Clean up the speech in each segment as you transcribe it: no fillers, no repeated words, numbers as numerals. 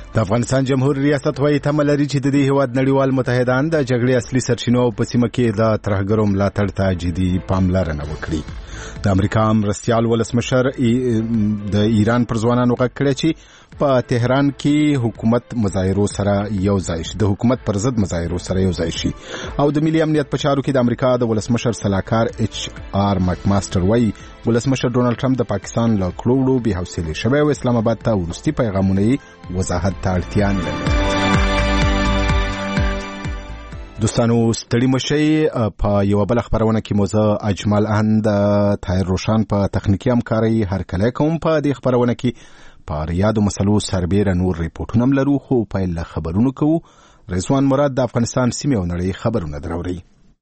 د افغانستان جمهوریت ریاست وايي تمه لري چې د دې هیواد نړیوال متحدان د جګړې اصلي سرچینو په سیمه کې د ترهګرو ملاتړ ته جدي پاملرنه وکړي. د امریکا مرستیال ولسمشر د ایران پر ځوانانو غږ کړی چې په تهران کې حکومت مظاهرو سره یو ځای شي، د حکومت پر ضد مظاهرو سره یو ځای شي. او د ملي امنیت په چارو کې د امریکا د ولسمشر سلاکار ایچ آر مکماستر وايي ولسمشر ډونالد ټرمپ د پاکستان له کړوړو بې حوصلې شوی او اسلام آباد ته وروستي پیغامونه وضاحت ته اړتیا نه لري. دوستانو ستړي مشئ. په یو بل خبرونه کې موزه اجمل اند طاهر روشن په تخنیکی همکاري هرکله کوم. په دې خبرونه کې په ریاض مسلو سربېره نور ریپورتونه لرو، خو په ل خبرونو کوو. رضوان مراد د افغانستان سیمه او نړۍ خبرونه دراوړي.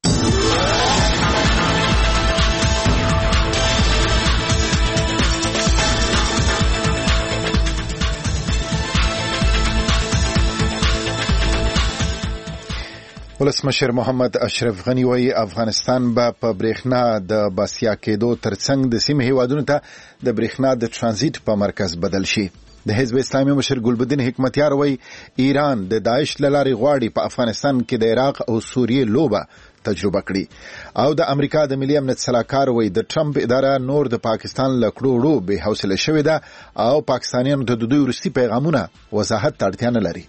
ولسمشر محمد اشرف غنی وایي افغانستان به په برېښنا د باسیا کېدو ترڅنګ د سیمې هیوادونو ته د برېښنا د ترانزیت په مرکز بدل شي. د حزب اسلامي مشر ګلبدین حکمتیار وایي ایران د داعش له لارې غواړي په افغانستان کې د عراق او سوریې لوبه تجربه کړي. او د امریکا د ملي امنیت سلاکار وایي د ټرمپ اداره نور د پاکستان له کړوړو بې حوصله شوې ده او پاکستانیانو ته د دوی وروستي پیغامونه وضاحت ته اړتیا نه لري.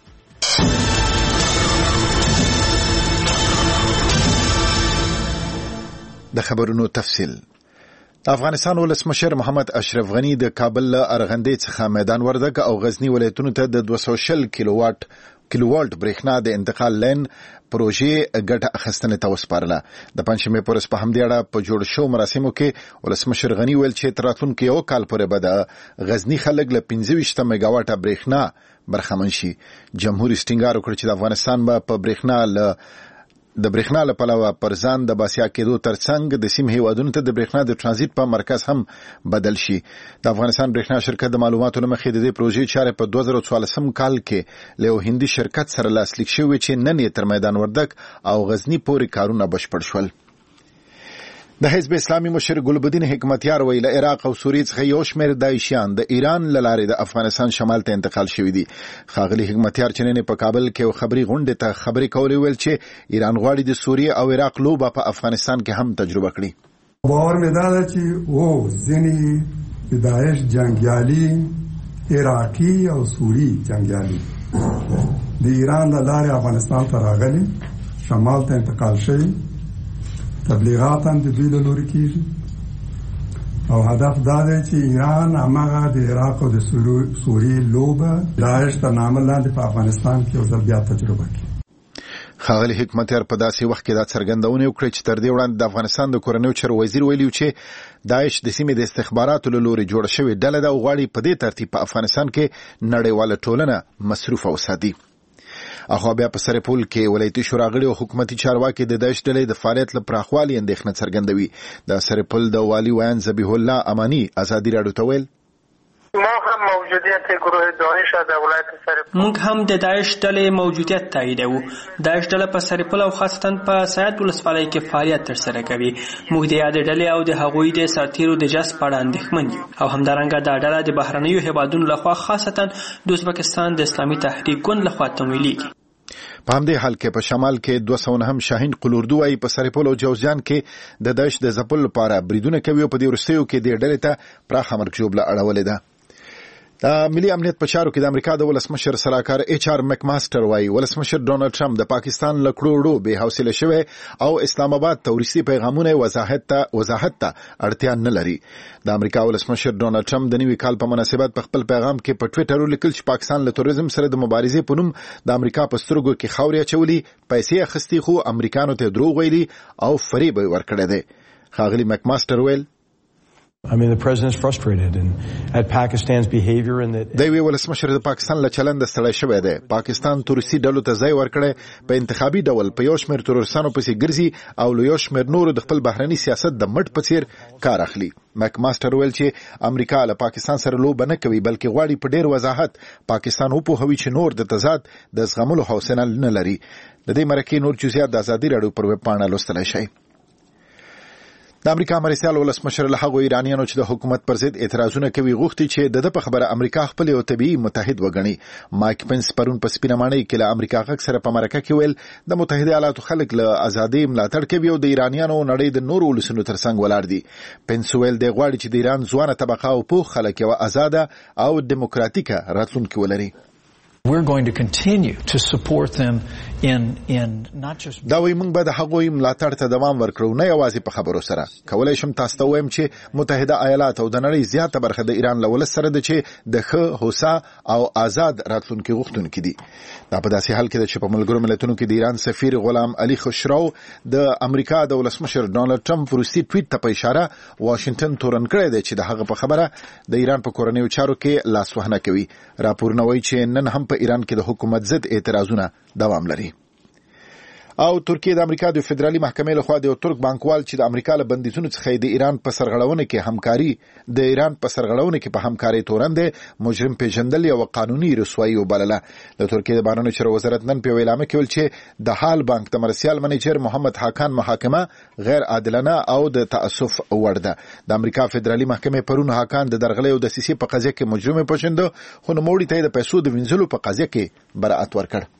د خبرونو تفصیل. افغانستان ولسمشر محمد اشرف غنی د کابل له ارغندې څخه میدان وردګ او غزنی ولایتونو ته د 200 کیلووالټ برېښنا د انتقال لین پروژې ګټه اخیستنې ته وسپارله. د پنځمې پورس په همدې اړه په جوړ شو مراسمو کې ولسمشر غنی ویل چې تر راتلونکي یو کال پورې به د غزنی خلک له 25 میگاواټه برېښنا برخمن شي. جمهوریت ټینګار وکړ چې د افغانستان په برېښنا له پلوه پر ځان د باسیا کېدو ترڅنګ د سیمې هیوادونو ته د برېښنا د ترانزیت په مرکز هم بدل شي. د افغانستان برېښنا شرکت د معلوماتو له مخې د دې پروژې چارې په 2014 کال کې له هندي شرکت سره لاسلیک شوې چې نن یې تر میدان وردګ او غزنی پورې کارونه بشپړ شول. د حزب اسلامي مشر ګلبدین حکمتیار ویل عراق او سوریې څخه یو شمېر داعشیان د ایران له لارې د افغانستان شمال ته انتقال شوي دي. ښاغلي حکمتیار چې نن په کابل کې یو خبري غونډې ته خبرې کولې ویل چې ایران غواړي د سوریې او عراق لوبه په افغانستان کې هم تجربه کړي. باور مې دا ده چې او ځینې د داعش جنګیالي عراقي او سوری جنګیالي د ایران له لارې افغانستان ته راغلي، شمال ته انتقال شوي، تبلیغات هم د دوی له لوري کېږي او هدف دا دی چې ایران هماغه د عراق او د سوریې لوبه داعش تر نامه لاندې په افغانستان کې یو ځل بیا تجربه کړي. ښاغلي حکمتیار په داسې وخت کې دا څرګندونه وکړه چې تر دې وړاندې د افغانستان د کورنیو چارو وزیر ویلي چې داعش د سیمې د استخباراتو له لوري جوړه شوې ډله ده او غواړي په دې ترتیب په افغانستان کې نړیواله ټولنه مصروفه وساتي. اخو بیا په سرپل کې ولایتي شوراغړي او حکومتي چارواکي د داعش ډلې د فعالیت له پراخوالي اندېښنه څرګندوي. د سرپل د والي ویان ذبیح الله امانی ازادي راډیو ته ویل ما هم موجودیت گروه داعش در ولایت سرپل موږ هم د داعش ډلې موجودیت تاییدوو. داعش ډله په سرپل او خاصتا په سیات ولسوالۍ کې فعالیت ترسره کوي. موږ د یاد ډلې او د هغوی د سرتیرو د جذب په اړه اندېښمن یو او همدارنګه دا ډله د بهرنیو هیوادونو لخوا خاصتا د ازبکستان د اسلامي تحریک ګوند لخوا تمویلېږي. په همدې حال کې په شمال کې 209 شاهین قلوردو وايي په سرپل او جوزجان کې د داعش د ځپلو لپاره بریدونه کوي او په دې وروستیو کې د ډلې ته پراخه مرګ ژوبله اړولې ده. د ملي امنیت په چارو کې د امریکا د ولسمشر سلاکار ایچ آر مکماستر وايي ولسمشر ډونالد ټرمپ د پاکستان له کړوړو بې حوصله شوی او اسلام آباد ته وروستي پیغامونه وضاحت ته اړتیا نه لري. د امریکا ولسمشر ډونالد ټرمپ د نوي کال په مناسبت په خپل پیغام کې په ټویټر ولیکل چې پاکستان له تروریزم سره د مبارزې په نوم د امریکا په سترګو کې خاورې اچولي، پیسې اخیستي خو امریکانو ته دروغ ویلي او فریب ورکړی دی. ښاغلي مکماستر ویل I mean, the president is frustrated at Pakistan's behavior and that دوی ولسمشر د پاکستان له چلند ستړی شوی دی. پاکستان تروریستي ډلو ته ځای ورکړی، په انتخابي ډول په یو شمېر تروریستانو پسې ګرځي او له یو شمېر نورو د خپل بهرني سیاست د مټ په څیر کار اخلي. مکماستر ویل چې امریکا له پاکستان سره لوبه نه کوي بلکې غواړي په ډیر وضاحت پاکستان وپوهوي چې نور د تضاد د زغملو حوصله نه لري. د دې مرکې نور جزئیات د ازادي راډیو پر ویب پاڼه لوستلی شئ. د امریکا مرستیال ولسمشر له هغو ایرانیانو چې د حکومت پر ضد اعتراضونه کوي غوښتي چې د په خبره امریکا خپل یو طبيعي متحد وګڼي. مایک پنس پرون په سپینه ماڼۍ کې له امریکا غږ سره په مرکه کې ویل د متحده ایالاتو خلک له ازادي ملاتړ کوي او د ایرانیانو نړۍ د نورو ولسونو ترڅنګ ولاړ دي. پنس ویل د غواړي چې د ایران ځوانه طبقه او پوه خلک یو آزاده او دیموکراتیکه راتلونکي ولري. We're going to continue to support them in not just دا وی موږ به د هغوی ملاتړ ته دوام ورکړو نه یوازې په خبرو سره. کولای شم تاسو ته وایم چې متحده ایالات او د نړۍ زیاته برخه د ایران له ولس سره ده چې د ښه هوسا او آزاد راتلونکي غوښتونکي دي. دا په داسې حال کې ده چې په ملګرو ملتونو کې د ایران سفیر غلام علي خسرو د امریکا د ولسمشر ډونالد ټرمپ روسي ټویټ ته په اشاره واشنگټن تورن کړی دی چې د هغه په خبره د ایران په کورنیو چارو کې لاسوهنه کوي. راپورونه وایي چې نن هم په ایران کې د حکومت ضد اعتراضونه دوام لري. او ترکیه د امریکا د فدرالي محکمې لخوا د ترک بانکوال چې د امریکا له بندیزونو څخه د ایران په سرغړونه کې په همکاري تورن دي مجرم پیژندل او قانوني رسوایی وبلله. د ترکیه د بانونو چارو وزارت نن په اعلان کې ویل چې د حال بانک د مرسیال منیجر محمد حاکان محاکمه غیر عادلانه او د تاسف وړ ده. د امریکا فدرالي محکمې پرون حاکان د درغلۍ او د سیسي په قضیه کې مجرم پېژنده خو نو موړي ته د پیسو د وینځلو په قضیه کې براءت ورکړ.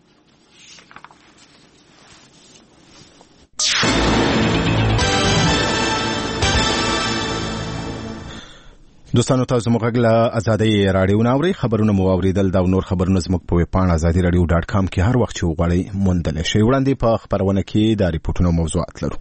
دوستانو تاسو موږ له ازادي رادیو ناوړي خبرونه مو اوریدل دا نور خبرونه زموږ په ویبپاڼه azadiradio.com کې هر وخت چې وغواړئ موندل شئ. وړاندې په خبرونه کې د ریپورتونو موضوعات لرو.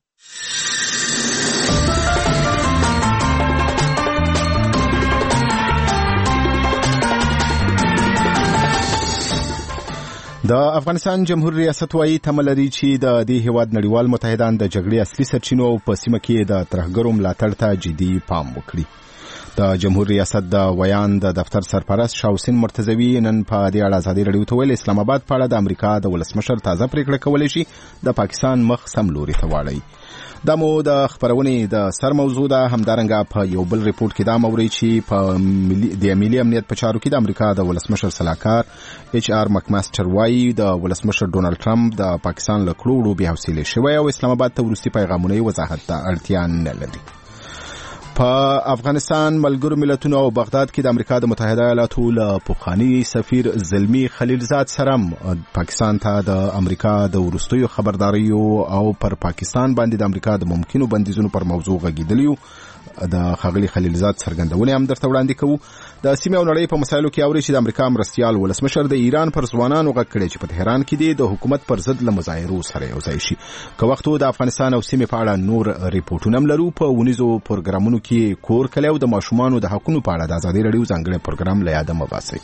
د افغانستان جمهوریت ریاست وايي تملري چې د دې هیواد نړیوال متحدان د جګړې اصلي سرچینو په سیمه کې د ترهګرو ملاتړ ته جدي پام وکړي. د جمهوریت ریاست د ویان د دفتر سرپرست شاوسین مرتضوی نن په دې اړه ازادي رادیو ته ویل اسلام آباد په اړه د امریکا د ولسمشر تازه پریکړه کولای شي د پاکستان مخ سم لوري ته واړي. دا مو د خبرونې د سر موضوع ده. همدارنګه په یو بل ریپورت کې دا موري چې په د ملي امنیت په چارو کې د امریکا د ولسمشر صلاحکار ایچ آر مکماستر وايي د ولسمشر ډونالد ټرمپ د پاکستان له کړوړو بیا حوصله شوی او اسلام آباد ته ورستي پیغامونه وضاحت ته اړتیا نه لري. په افغانستان ملګرو ملتونو او بغداد کې د امریکا د متحده ایالاتو له پخوانی سفیر زلمی خلیلزاد سره پاکستان ته د امریکا د ورستیو خبرداریو او پر پاکستان باندې د امریکا د ممکنو بندیزونو پر موضوع غږیدلیو. د خغلی خلیلزاد څرګندونه هم درته وړاندې کوو. د سیمې او نړۍ په مسایلو کې اوري چې د امریکا مرستیال ولسمشر د ایران پر ځوانانو غږ کړی چې په تهران کې دی د حکومت پر ضد له مظاهرو سره یو ځای شي. که وخت د افغانستان او سیمې په اړه نور ریپورتونه هم لرو. په ونیزو پروګرامونو کې کور کلی او د ماشومانو د حقونو په اړه د ازادي رادیو ځانګړی پروګرام له یاده مه باسئ.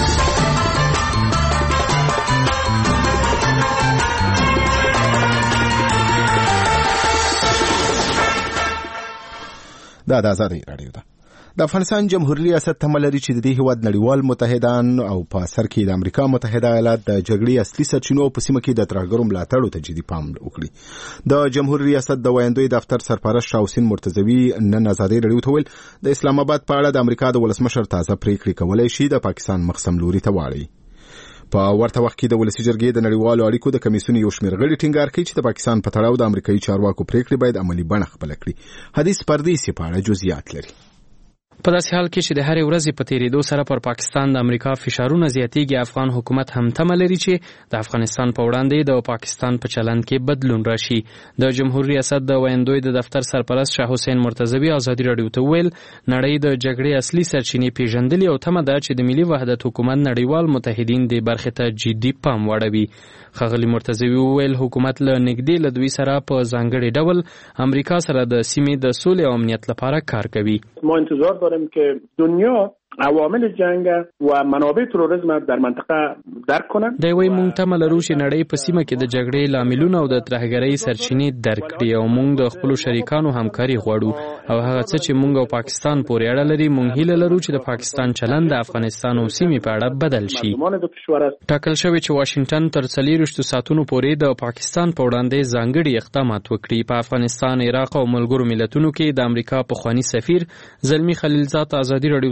دا د ازادي رادیو ده. د افغانستان جمهوریت ریاست تملري چې د دې هیواد نړیوال متحدان او په سر کې د امریکا متحده ایالات د جګړې اصلي سرچینو په سیمه کې د ترهګرو ملاتړ ته جدي پام وکړي. د جمهوریت ریاست د ویاندوی دفتر سرپرست شاوسین مرتضوی نن ازادي رادیو ته ویل د اسلام آباد په اړه د امریکا د ولسمشر تازه پریکړه کولای شي د پاکستان مخسم لوري ته واړي. په ورته وخت کې د ولسی جرګې د نړیوالو اړیکو د کمیسیون یو شمېر غړي ټینګار کوي چې د پاکستان په تړاو د امریکایي چارواکو پریکړې باید عملی بڼه خپل کړي. حدیث پردیسي په اړه جزئیات لري. په داسې حال کې چې د هرې ورځې په تیریدو سره پر پاکستان د امریکا فشارونه زیاتېږي، افغان حکومت هم تمه لري چې د افغانستان په وړاندې د پاکستان په چلند کې بدلون راشي. د جمهوریت ریاست د ویاندوی د دفتر سرپرست شاه حسین مرتضوی ازادي رادیو ته ویل نړۍ د جګړې اصلي سرچینې پیژندلې او تمه ده چې د ملي وحدت حکومت نړیوال متحدین د برخې ته جدي پام واړوي. ښاغلي مرتضوی وویل حکومت له نږدې له دوی سره په ځانګړي ډول امریکا سره د سیمې د سولې او امنیت لپاره کار کوي. ما انتظار داریم که دنیا عوامل جنگ و منابع تروریسم در منطقه درک کنند. دا وایي مونږ تمه لرو چې نړۍ په سیمه کې د جګړې لاملونه او د ترهګرۍ سرچینې درک کړي او مونږ د خپلو شریکانو همکاري غواړو او هغه څه چې مونږ او پاکستان پورې اړه لري مونږ هیله لرو چې د پاکستان چلند د افغانستان او سیمې په اړه بدل شي. ټاکل شوی چې واشنگټن تر 24 ساعتونو پورې د پاکستان په وړاندې ځانګړي اقدامات وکړي. په افغانستان، عراق او ملګرو ملتونو کې د امریکا پخوانی سفیر زلمی خلیلزاد ازادي رادیو ته ویلي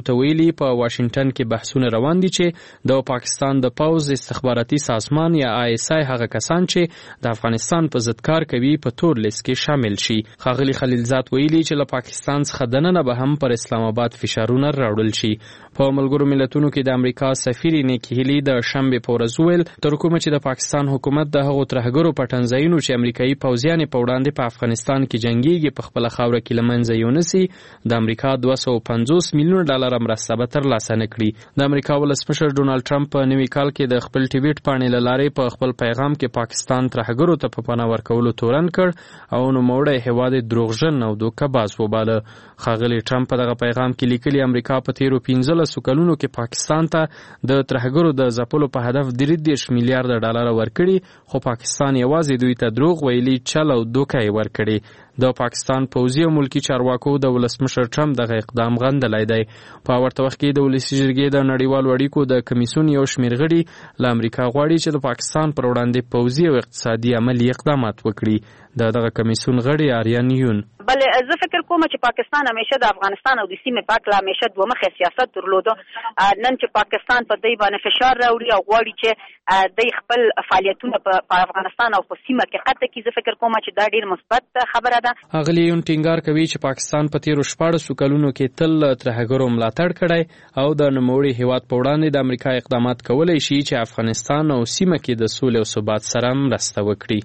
ویلي په واشنگټن کې بحثونه روان دي چې د پاکستان د پوز استخباراتي سازمان یا ISI هغه کسان چې د افغانستان په ضد کار کوي په تور لیست کې شامل شي. ښاغلي خلیلزاد ویلي چې له پاکستان څخه دننه به هم پر اسلام آباد فشارونه راوړل شي. په ملګرو ملتونو کې د امریکا سفیر نیکی هیلی د شنبې په ورځ وویل تر کومه چې د پاکستان حکومت د هغو ترهګرو پټنځایونو چې امریکایي پوځیان په وړاندې په افغانستان کې جنګیږي په خپله خاوره کې له منځه یونسي د امریکا $250 میلیونه مرسته به ترلاسه نه کړي. د امریکا ولسمشر ډونالډ ټرمپ په نوي کال کې د خپل ټویټ پاڼې له لارې په خپل پیغام کې پاکستان ترهګرو ته په پناه ورکولو تورن کړ او نوموړی هېواد یې دروغجن او دوکهباز وباله. ښاغلي ټرمپ په دغه پیغام کې لیکلي امریکا په تیرو 15 کلونو کې پاکستان ته د ترهګرو د ځپلو په هدف $30 میلیارډ ورکړي خو پاکستان یوازې دوی ته دروغ ویلي چل او دوکه یې ورکړي. د پاکستان پوځي او ملکی چارواکو د ولسمشر ټرمپ دغه اقدام غندلی دی. په ورته وخت کې د ولسي جرګې د نړیوالو اړیکو د کمیسیون یو شمېر غړي له امریکا غواړي چې د پاکستان پر وړاندې پوځي او اقتصادي عملي اقدامات وکړي. دغه کمیسیون غړي آریان یون بله زه فکر کوم چې پاکستان همیشه د افغانستان او د سیمې په اړه همیشه دوه مخی سیاست درلوده. نن چې پاکستان په دې باندې فشار راوړي او غواړي چې د خپل فعالیتونه په افغانستان او په سیمه کې قطع کړي، زه فکر کوم چې دا ډیر مثبت خبره ده. اغلی یون ټینګار کوي چې پاکستان په تیرو 14 کلونو کې تل ترهګرو ملاتړ کړی او د نوموړي هیواد په وړاندې د امریکا اقدامات کولای شي چې افغانستان او سیمه کې د سولې او ثبات سره مرسته وکړي.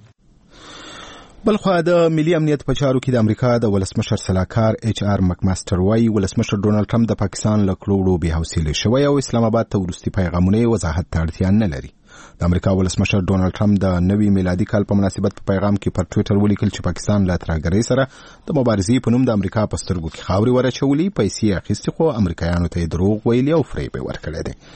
بلخوا د ملي امنیت په چارو کې د امریکا د ولسمشر سلاکار HR مکماستر وايي ولسمشر ډونالډ ټرمپ د پاکستان له کړوړو بې حوصلې شوی او اسلام آباد ته وروستي پیغامونه وضاحت ته اړتیا نه لري. د امریکا ولسمشر ډونالډ ټرمپ د نوي میلادي کال په مناسبت په پیغام کې پر ټویټر ولیکل چې پاکستان له ترهګرۍ سره د مبارزې په نوم د امریکا په سترګو کې خاورې ورچولې، پیسې اخیستې خو امریکایانو ته دروغ ویلي او فریب ورکړی دی.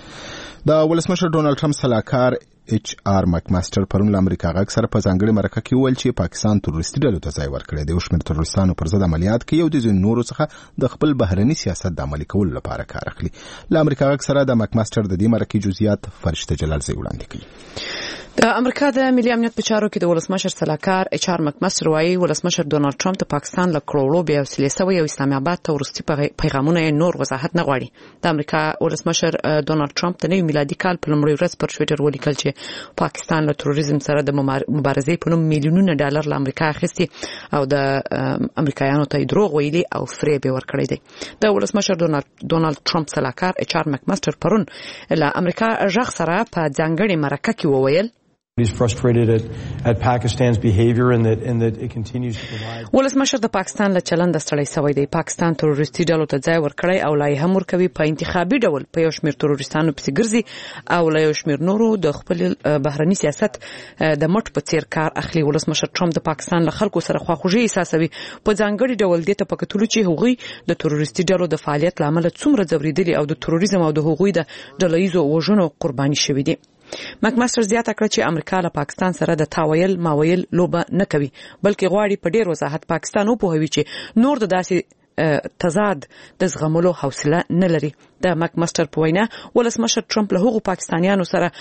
د ولسمشر ډونالډ ټرمپ سلاکار HR مکماستر پرون له امریکا غږ سره په ځانګړي مرکه کې وویل چې پاکستان تروریستي ډلو ته ځای ورکړی دی او شمېر تروریستانو پر ضد عملیات کوي او د ځینو نورو څخه د خپل بهرني سیاست د عملي کولو لپاره کار اخلي. له امریکا غږ سره د مکماستر د دې مرکې جزئیات فرشته جلالزی وړاندې کوي. د امریکا د ملي امنیت په چارو کې د ولسمشر سلاکار HR مکماستر وايي ولسمشر ډونالډ ټرمپ د پاکستان له کړوړو بې حوصلې شوی او اسلام آباد ته وروستي پیغامونه نور وضاحت نه غواړي. د امریکا ولسمشر ډونالډ ټرمپ د نوي میلادي کال په لومړۍ ورځ پر ټویټر ولیکل چې پاکستان له تروریزم سره د مبارزې په نوم میلیونونه ډالر له امریکا اخیستي او د امریکایانو ته دروغ ویلي او فریب ورکړی دی. د ولسمشر ډونالډ ټرمپ سلاکار HR مکماستر پرون له امریکا غږ سره په ځانګړي مرکه کې وویل He's frustrated at Pakistan's behavior and that it continues to provide. ولسمشر د پاکستان له چلند ستړی شوی دی. پاکستان تروریستي ډلو ته ځای ورکړی او لای هم ورکوي په انتخابي ډول په یو شمېر تروریستانو پسې ګرځي او له یو شمېر نورو د خپل بهرني سیاست د مټ په څیر کار اخلي. ولسمشر ټرمپ د پاکستان له خلکو سره خواخوږي احساسوي په ځانګړي ډول دې ته په کتلو چې هغوی د تروریستي ډلو د فعالیت له امله څومره ځورېدلي او د تروریزم او د هغوی د ډلهییزو وژنو قرباني شوي دي. مکماستر زیاته کړه چې امریکا له پاکستان سره د تاویل ماویل لوبه نه کوي بلکې غواړي په ډیر وضاحت پاکستان وپوهوي چې نور د داسې تضاد د زغملو حوصله نه لري. د مکماستر په وینا ولسمشر ټرمپ له هغو پاکستانیانو سره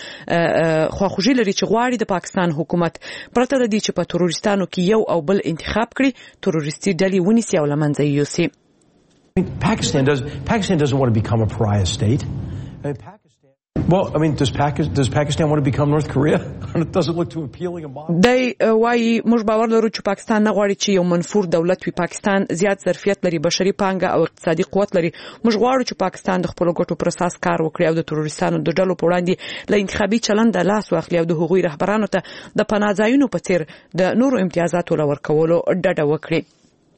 خواخوږي لري چې غواړي د پاکستان حکومت پرته د دې چې په تروریستانو کې یو او بل انتخاب کړي تروریستي ډلې ونیسي او له منځه یوسي. Pakistan doesn't want to become a pariah state. Well, I mean, does Pakistan want to become North Korea? It doesn't look too appealing a model. دی وايي موږ باور لرو چې پاکستان نه غواړي چې یو منفور دولت وي. پاکستان زیات ظرفیت لري، بشري پانګه او اقتصادي قوت لري. موږ غواړو چې پاکستان د خپل ګټو پر اساس کار وکړي او د تروریستانو د ډلو په وړاندې له انتخابي چلند لاس واخلي او د هغوی رهبرانو ته د پناه ځایونو په څیر د نورو امتیازاتو ورکولو ډډه وکړي.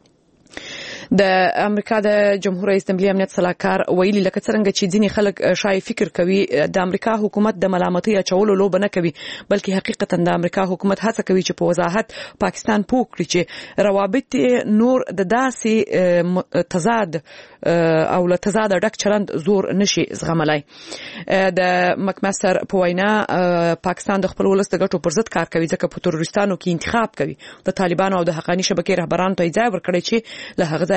د امریکا د جمهور رئیس د ملي امنیت سلاکار ویلي لکه څنګه چې ځینې خلک شاید فکر کوي د امریکا حکومت د ملامتۍ اچولو لوبه نه کوي بلکې حقیقتا د امریکا حکومت هڅه کوي چې په وضاحت پاکستان پوه کړي چې روابط نور د داسې تضاد او له تضاد ډک چلند زور نشي زغملای. د مکماستر په وینا پاکستان د خپل ولس د ګټو پر ضد کار کوي ځکه په تروریستانو کې انتخاب کوي. د طالبانو او د حقاني شبکې رهبرانو ته ځای ورکړي چې له هغه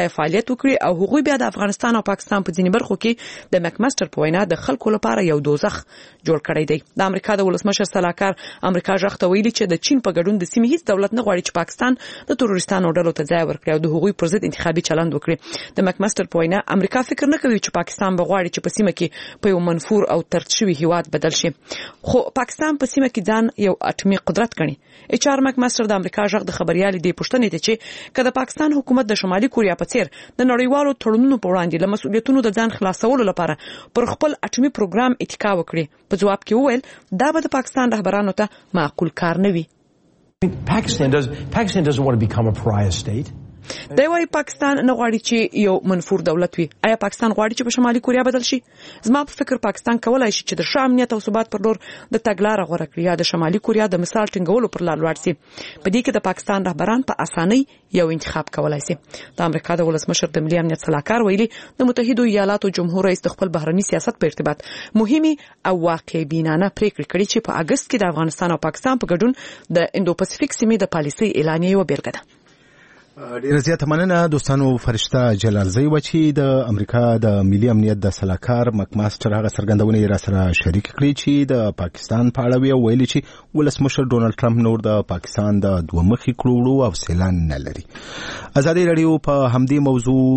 ځای فعالیت وکړي او هغوی بیا د افغانستان او پاکستان په ځینې برخو کې د مکماستر په وینا د خلکو لپاره یو دوزخ جوړ کړی دی. د امریکا د ولسمشر سلاکار امریکا ژغ ته ویلي چې د چین په ګډون د سیمې هیڅ دولت نه غواړي چې پاکستان د تروریستانو ډلو ته ځای ورکړي او د هغوی پر ضد انتخابي چلند وکړي. د مکماستر په وینا امریکا فکر نه کوي چې پاکستان به غواړي چې په سیمه کې په یو منفور او ترد شوی هیواد بدل شي، خو پاکستان په سیمه کې ځان یو اټومي قدرت ګڼي. HR مکماستر د امریکا ژغ د خبريالي د پښتنې ته چې کله پاکستان حکومت د شمالي کوریا په څیر د نړیوالو تړونونو په وړاندې له مسؤلیتونو د ځان خلاصولو لپاره پر خپل اټومي پروګرام اتکا وکړي، په جواب کې وویل دا به د پاکستان رهبرانو ته معقول کار نه وي. Pakistan doesn't want to become a pariah state. دی وايي پاکستان نه غواړي چې یو منفور دولت وي. آیا پاکستان غواړي چې په شمالي کوریا بدل شي؟ زما په فکر پاکستان کولای شي چې د ښه امنیت او ثبات پر لور د تګلارې غوره کړي یا د شمالي کوریا د مثال ټینګولو پر لار لاړ شي. په دې کې د پاکستان رهبران په اسانۍ یو انتخاب کولای شي. د امریکا د ولسمشر د ملي امنیت سلاکار ویلي د متحده ایالاتو جمهور رئیس د خپل بهرني سیاست په ارتباط مهمه او واقع بینانه پریکړې کړې چې په اگست کې د افغانستان او پاکستان په ګډون د اندو پاسفیک سیمې د پالیسۍ اعلان یې وبېلګه ده. ډیره زیاته مننه دوستانو. فرشته جلالزی و چې د امریکا د ملي امنیت د سلاکار مکماستر هغه څرګندونه را سره شریک کړي چې د پاکستان په اړه ویلي چې ولسمشر ډونالد ټرمپ نور د پاکستان د دوه مخي کړوړو او سیلان نه لري. ازادي رادیو په همدې موضوع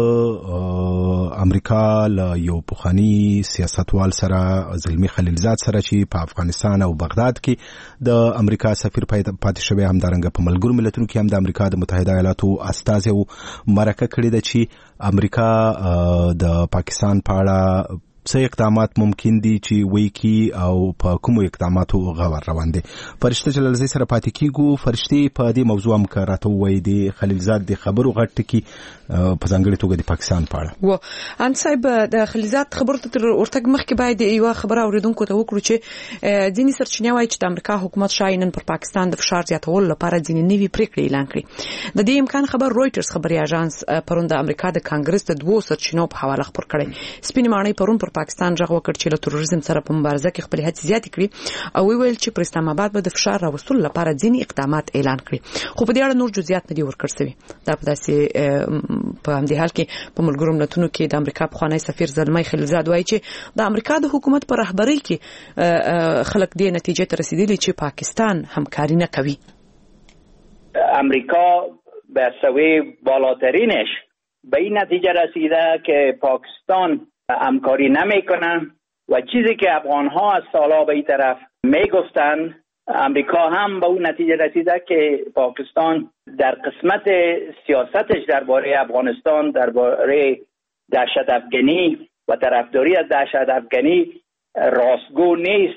د امریکا له یو پخوانی سیاستوال سره زلمی خلیلزاد سره چې په افغانستان او بغداد کې د امریکا سفیر پاتې شوی همدارنګه په ملګرو ملتونو کې هم د امریکا د متحده ایالاتو استازي مرکه کړې ده چې امریکا د پاکستان په اړه څه اقدامات ممکن دي چې وایي او په کومو اقداماتو غور روان دي. فرشته جلالزی سره پاتې کیږو. فرشتي په دې موضوع هم راته وایي د خلیلزاد د خبرو غټ کی په ځانګړي توګه د پاکستان په اړه. و ان صاحب د خلیلزاد خبرو ته ورتګ مخکې باید یو خبره اوریدونکو ته وکړو چې ځینې سرچینې وايي چې د امریکا حکومت شاینن پر پاکستان د فشار زیاتولو لپاره ځینې نوي پریکړې اعلان کړې. د دې امکان خبر رويټرز خبري اژانس پرون د امریکا د کانګرس د دوه سرچینو په حواله خبر کړی. سپینې ماڼۍ پرون پر پاکستان ژغ وکړ چې له تروریزم سره په مبارزه کې خپل هڅې زیاتې کړي او ویل چې پر اسلام آباد به د فشار راوستلو لپاره ځینې اقدامات اعلان کړي، خو په دې اړه نور جزئیات نه دي ورکړل شوي. دا په داسې په همدې حال کې په ملګرو ملتونو کې د امریکا پخوانی سفیر زلمی خلیلزاد وایي چې د امریکا د حکومت پر رهبری کې خلک دې نتیجې ته رسیدلي چې پاکستان همکاری نه کوي. امریکا به سوی بالاترینش به این نتیجه رسیده که پاکستان همکاری نمیکنه و چیزی که افغان ها از سالها به این طرف میگفتن امریکا هم به اون نتیجه رسیده که پاکستان در قسمت سیاستش درباره افغانستان درباره دهشت افغانی و طرفداری از دهشت افغانی راستگو نیست.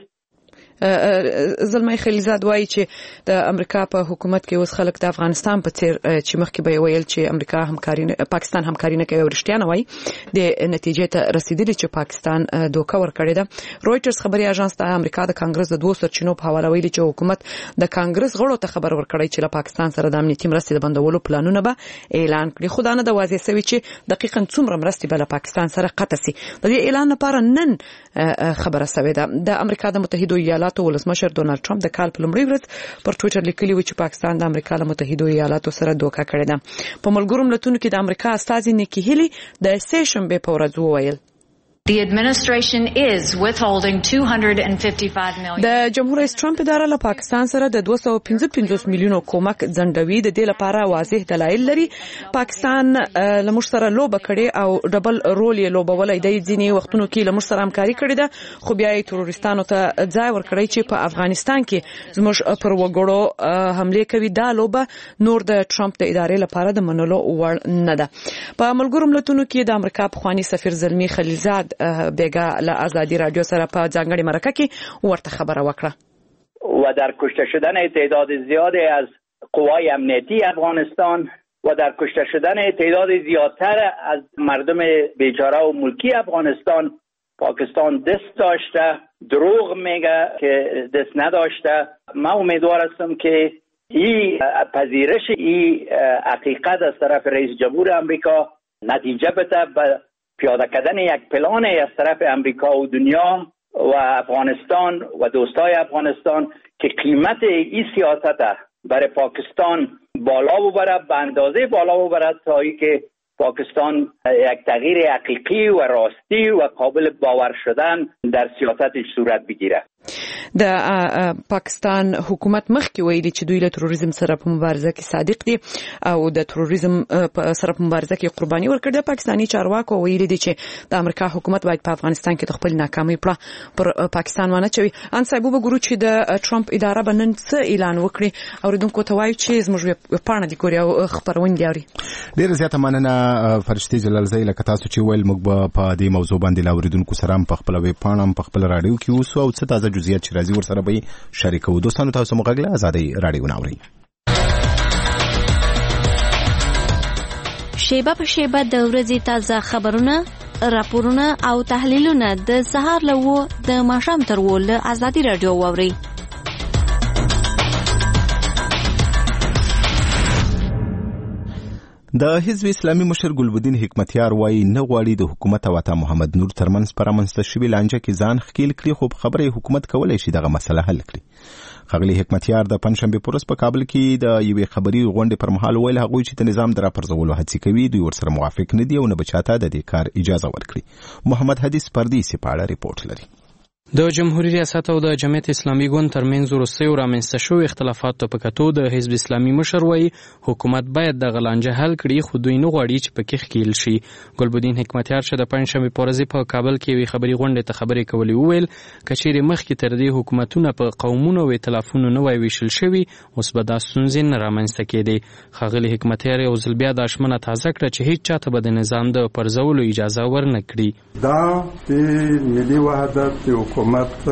زلمی خلیلزاد وایي چې د امریکا په حکومت کې اوس خلک د افغانستان په څیر چې مخکې به ویل چې امریکا همکاري پاکستان همکاري نه کوي او رښتیا نه وایي د نتیجې ته رسیدلی چې پاکستان دوکه ورکړې ده. رويټرز خبري اژانس د امریکا د کانګرس د دوه سرچینو په حواله ویلي چې حکومت د کانګرس غړو ته خبر ورکړی چې له پاکستان سره د امنیتي مرستې د بندولو پلانونه به اعلان کړي، خو دا نه د واضح شوی چې دقیقاً څومره مرستې به له پاکستان سره قطع شي. د دې اعلان لپاره نن خبره شوې ده. د امریکا د متحده ایالاتو ولسمشر ډونالد ټرمپ د کال په لومړۍ ورځ پر ټویټر لیکلی و چې پاکستان د امریکا له متحده ایالاتو سره دوکه کړې ده. په ملګرو ملتونو کې د امریکا استازي نیکی هیلی د سې شنبې په ورځ وویل The administration is withholding $255 million. د جمهور رئیس ټرمپ اداره له پاکستان سره د 255 میلیونو کومک ځنډوي. د دې لپاره واضح دلایل لري. پاکستان له موږ سره لوبه کړې او ډبل رول یې لوبولای دی. ځینې وختونو کې له موږ سره همکاري کړې ده، خو بیا یې تروریستانو ته ځای ورکړی چې په افغانستان کې زموږ پر وګړو حمله کوي. دا لوبه نور د ټرمپ د ادارې لپاره د منلو وړ نه ده. په ملګرو ملتونو کې د امریکا پخوانی سفیر زلمی خلیلزاد بیگا له آزادی رادیو سره په ځانګړي مرکه کې ورته خبره وکړه. و در کشته شدن تعداد زیادی از قوای امنیتی افغانستان و در کشته شدن تعداد زیادتر از مردم بیچاره و ملکی افغانستان پاکستان دست داشته، دروغ میگه که دست نداشته. من امیدوار هستم که این پذیرش این حقیقت از طرف رئیس جمهور امریکا نتیجه بده به پیاده کردن یک پلان از طرف امریکا و دنیا و افغانستان و دوستای افغانستان که قیمت این سیاست برای پاکستان بالا ببره، به اندازه بالا ببره تا ای که پاکستان یک تغییر حقیقی و راستی و قابل باور شدن در سیاستش صورت بگیره. د پاکستان حکومت مخکې ویلي چې دوی له تروریزم سره په مبارزه کې صادق دي او د تروریزم سره په مبارزه کې قرباني ورکړي. د پاکستاني چارواکو ویلي دي چې د امریکا حکومت باید په افغانستان کې د خپل ناکامۍ پړه پر پاکستان ونه چوي. ان صاحب وګورو چې د ټرمپ اداره به نن څه اعلان وکړي. اوریدونکو ته وایو چې زموږ پاڼه د کوریا خبرونه دي. ډیره زیاته مننه فرشتي جلالزی لکه تاسو چې ویل موږ په دې موضوع باندې لا اوریدونکو سره په خپل ویب پاڼه په خپل رادیو کې اوسو او څه تازه جزئیات چې راځي ورسره به شریکو. دوستانو تاسو مغږله آزادۍ رادیو ناوري. شیبه په شیبه د ورځې تازه خبرونه، راپورونه او تحلیلونه د سهار له د ماښام تر له آزادۍ رادیو واوري. د حزب اسلامي مشر ګلبدین حکمتیار وایي نه غواړي د حکومت او عطا محمد نور ترمنځ پر رامنځته شوې لانجه کې ځان ښکیل کړي، خو په خبره حکومت کولی شي دغه مسله حل کړي. ښاغلي حکمتیار د پنځشنبې په ورځ په کابل کې د یوې خبري غونډې پر مهال ویل هغوی چې د نظام د راپرځولو هڅې کوي دوی ورسره موافق نه دي او نه به چاته د دې کار اجازه ورکړي. محمد حدیث پردیسي په اړه ریپورت لري. د جمهوریت ریاست او د جمعیت اسلامي ګوند ترمنځ وروستیو رامنځته شوي اختلافاتو په کتو د حزب اسلامي مشر وایي حکومت باید دغه لانجه حل کړي، خو دوی نه غواړي چې پکې ښکیل شي. ګلبدین حکمتیار چې د پنځشنبې په ورځ په کابل کې یوې خبري غونډې ته خبرې کولې وویل که چیرې مخکې تر دې حکومتونه په قومونو او ائتلافونو نه وای ویشل شوي اوس به دا ستونزې نه رامنځته کېدې. ښاغلي حکمتیار یو ځل بیا دا ژمنه تازه کړه چې هیڅ چاته به د نظام د پرځولو اجازه ورنه کړي. دا د ملي وحدت حکومت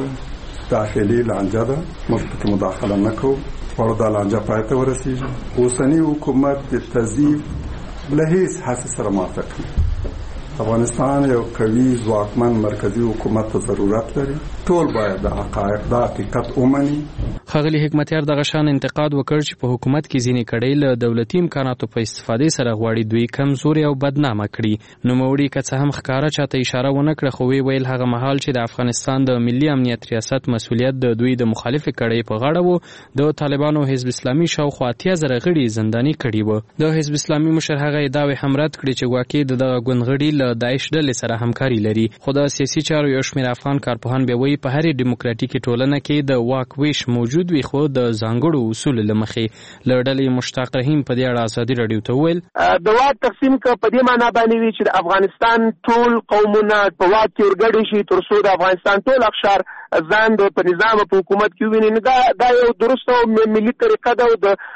داخلي لانجه ده، موږ پکې مداخله نه کوو، غواړو دا لانجه پای ته ورسېږي. اوسني حکومت د تضعیف له هیڅ هڅې سره موافق نه. افغانستان یو قوي ځواکمن مرکزی حکومت ته ضرورت لري. ټول باید د حقایق د حقیقت ومني. ښاغلي حکمتیار دغه شان انتقاد وکړ چې په حکومت کې ځینې کړۍ له دولتي امکاناتو په استفادې سره غواړي دوی کمزوري او بدنامه کړي. نوموړي که څه هم ښکاره چاته اشاره ونه کړه، خو ویل هغه مهال چې د افغانستان د ملي امنیت ریاست مسؤلیت د دوی د مخالفې کړۍ په غاړه و، د طالبانو حزب اسلامي شاوخوا 80,000 غړي زنداني کړي وو. د حزب اسلامي مشر هغه ادعاوې هم رد کړې چې ګواکې دغه ګوند غړي له داعش ډلې سره همکاري لري. خو د سیاسي چارو یو شمېر افغان کارپوهان بیا وایي په هرې ډیموکراتیکي ټولنه کې د واک ویش موجود وي، خو د ځانګړو اصولو له مخې. له ډلې مشتاق رحیم په دې اړه ازادي راډیو ته وویل د واک تقسیم که په دې معنا باندې وي چې د افغانستان ټول قومونه په واک کې ورګډ شي تر څو د افغانستان ټول اقشار ځان په نظام او په حکومت کې ویني، دا یو درست او ملي طریقه ده او